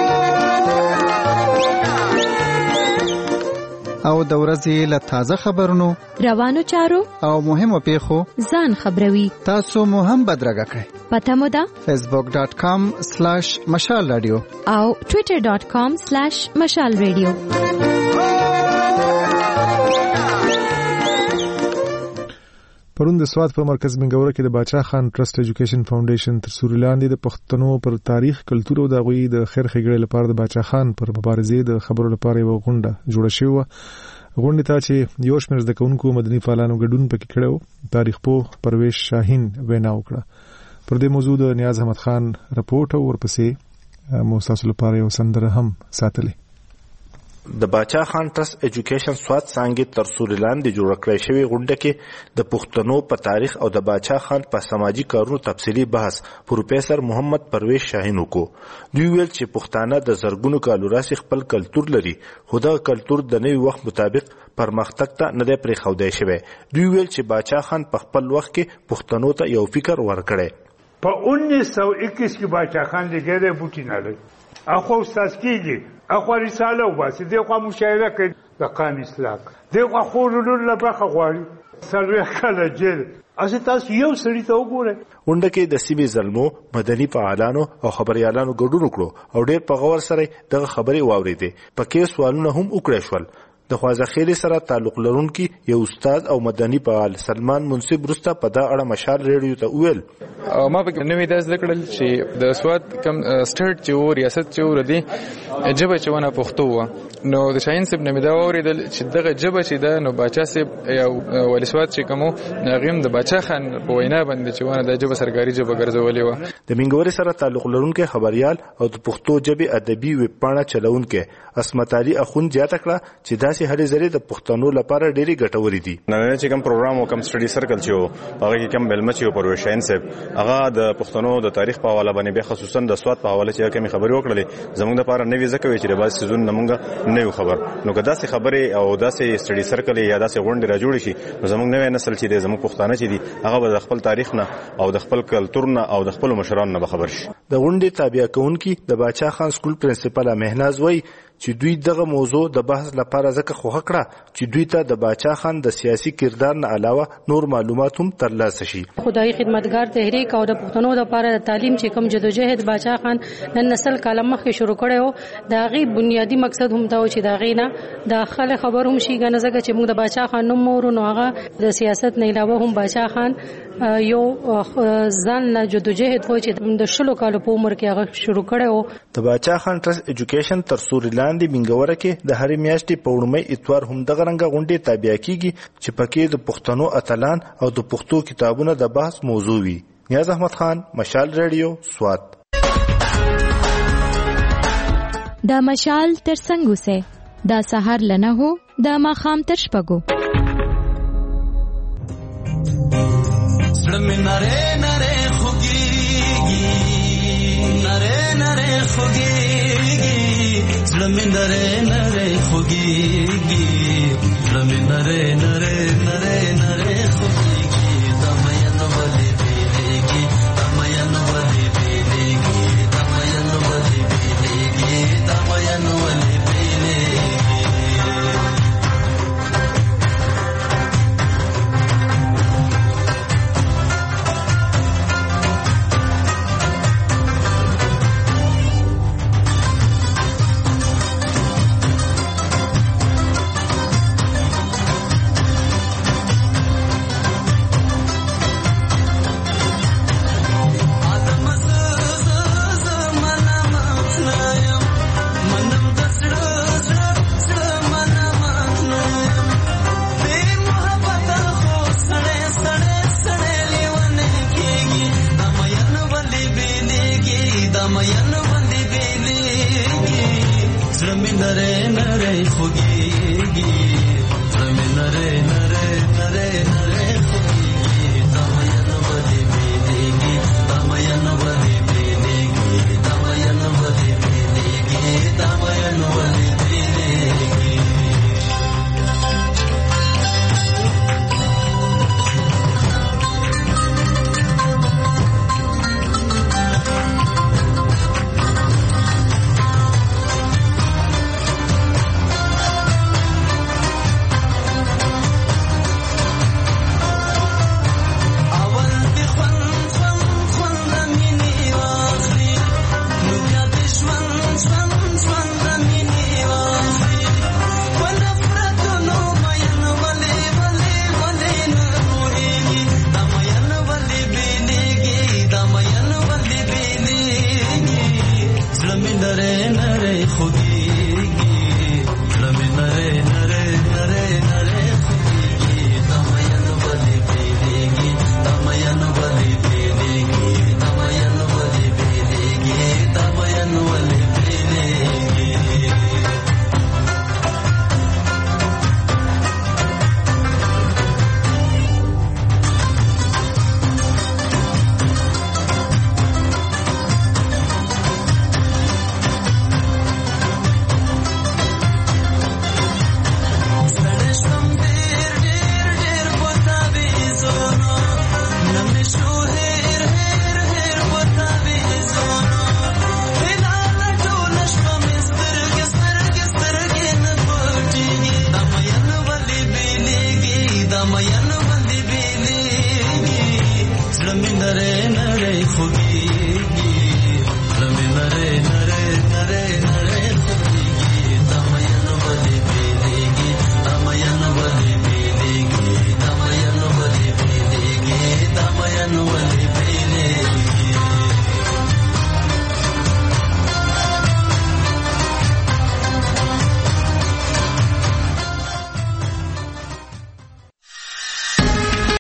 او د ورځې له تازه خبرونو، روانو چارو او مهمو پیښو ځان خبروي. تاسو مو هم بدرګه کړئ. پته مو ده فیسبوک ډاټ کام سلاش مشال راډیو او ټویټر ډاټ کام سلاش مشال راډیو. پرون د سواد په مرکز منګوره کې د باچا خان ټرست ایجوکیشن فاونډیشن تر سوري لاندې د پښتنو پر تاریخ، کلتور او د هغوی د خیر ښېګړې لپاره د باچا خان پر مبارزې د خبرو لپاره یوه غونډه جوړه شوې وه. غونډې ته چې یو شمېر زده کوونکو مدني فعالانو ګډون پکې کړی و. تاریخ پوه پرویز شاهین وینا وکړه. پر دې موضوع د نیاز احمد خان رپورټ او ورپسې مو ستاسو لپاره یو سندره هم ساتلې. د باچا خان ټرست ایجوکیشن سواد څانګې تر سوري لاندې جوړه کړې شوې غونډه کې د پښتنو په تاریخ او د باچا خان په سماجي کارونو تفصیلي بحث پروفیسر محمد پرویز شاهین وکړو. دوی ویل چې پښتانه د زرګونو کالو راهیسې خپل کلتور لري، خو دغه کلتور د نوي وخت مطابق پرمختګ ته نه دی پرېښودی شوی. دوی ویل چې باچا خان په خپل وخت کې پښتنو ته یو فکر ورکړی. په انیس سو اکیس کې باچا خان لګی دی بوټي نه لري، اخوا استاذ کېږي، اخوا رساله وباسي، دغه مشاعره کوي د قام اصلاح، دغه خور لور له برخه غواړي، څلوېښت کاله جیل اسی تاسو یو سړی ته وګورئ. غونډه کې د سیمې زلمو، مدني فعالانو او خبريالانو ګډون وکړو او ډېر په غور سره دغه خبرې واورېدې. پکې سوالونه هم وکړای شول. د خوازخېلې سره تعلق لرونکي یو استاد او مدني فعال سلمان منصب رسته په دا اړه مشال ریډیو ته وویل ما په نوې داس لیکل چې د سواد کم سټارټ چې و ریاست چې و ردی جبه چې ونه پښتو و نو د شاهین صاحب نه مې دا اوریدل چې دغه جبه چې دا نو باچا صاحب یو ولي سواد چې کومو غیم د باچا خان په وینا باندې چې ونه د جبه سرکاري جبه ګرځولې و. د منګوري سره تعلق لرونکي خبريال او د پښتو جبه ادبي ویب پاڼه چلونکي اسمت علي اخون جاته کړه چې داسې هلې زری د پښتنو لپاره ډېری ګټوري دي. نن چې کوم پروګرام او کوم سټډي سرکل چې هغه کې کوم بلمچ یو پروي شاهین صاحب هغه د پښتنو د تاریخ په حواله باندې به خصوصا د سواد په حواله چې کوم خبري وکړلې زموږ لپاره نوې ځکه چې د باز سيزون نمونګه نه خبر نو که داسې خبرې او داسې سټډي سرکل یا داسې غونډې را جوړ شي نو زموږ نوې نسل چې د زموږ پښتانه چې دي هغه به د خپل تاریخ نه او د خپل کلتور نه او د خپل مشرانو نه خبر شي. د غونډې تابع کونکي د باچا خان سکول پرنسپل مهناز وای چې دوی دغه موضوع د بحث لپاره ځکه خوښ کړه چې دوی ته د باچا خان د سیاسي کردار نه علاوه نور معلومات هم ترلاسه شي. خدای خدمتګار تحریک او د پښتنو لپاره د تعلیم چې کوم جدوجہد باچا خان نن نسل کالم مخې شروع کړو دا غي بنیادی مقصد هم دا و چې دا غینا د خلک خبر هم شي غنه ځکه چې موږ د باچا خان نوم مورو نو هغه د سیاست نه علاوه هم باچا خان یو ځان نه جدوجہد و چې د شلو کالو په عمر کې هغه شروع کړو. د باچا خان ټرست ایجوکیشن تر سوري د منګوره کې د هرې میاشتې په وړمې اتوار هم دغه رنګه غونډې تابع کیږي چې پکې د پښتنو اتلان او د پښتو کتابونو د بحث موضوع وي. نیاز احمد خان، مشال ریډیو، سوات. د مشال تر څنګ اوسه د سحر لنه هو د ماخام تر شپږو. زړه مې نره نره خوږیږي نره نره خوږیږي زړه مې نره نره خوږیږي زړه مې نره نره نره نره خوږیږي د مین ولې بیلېږي د مین ولې بیلېږي د مین ولې بیلېږي د مین ولې زړه مې نری نری خوږ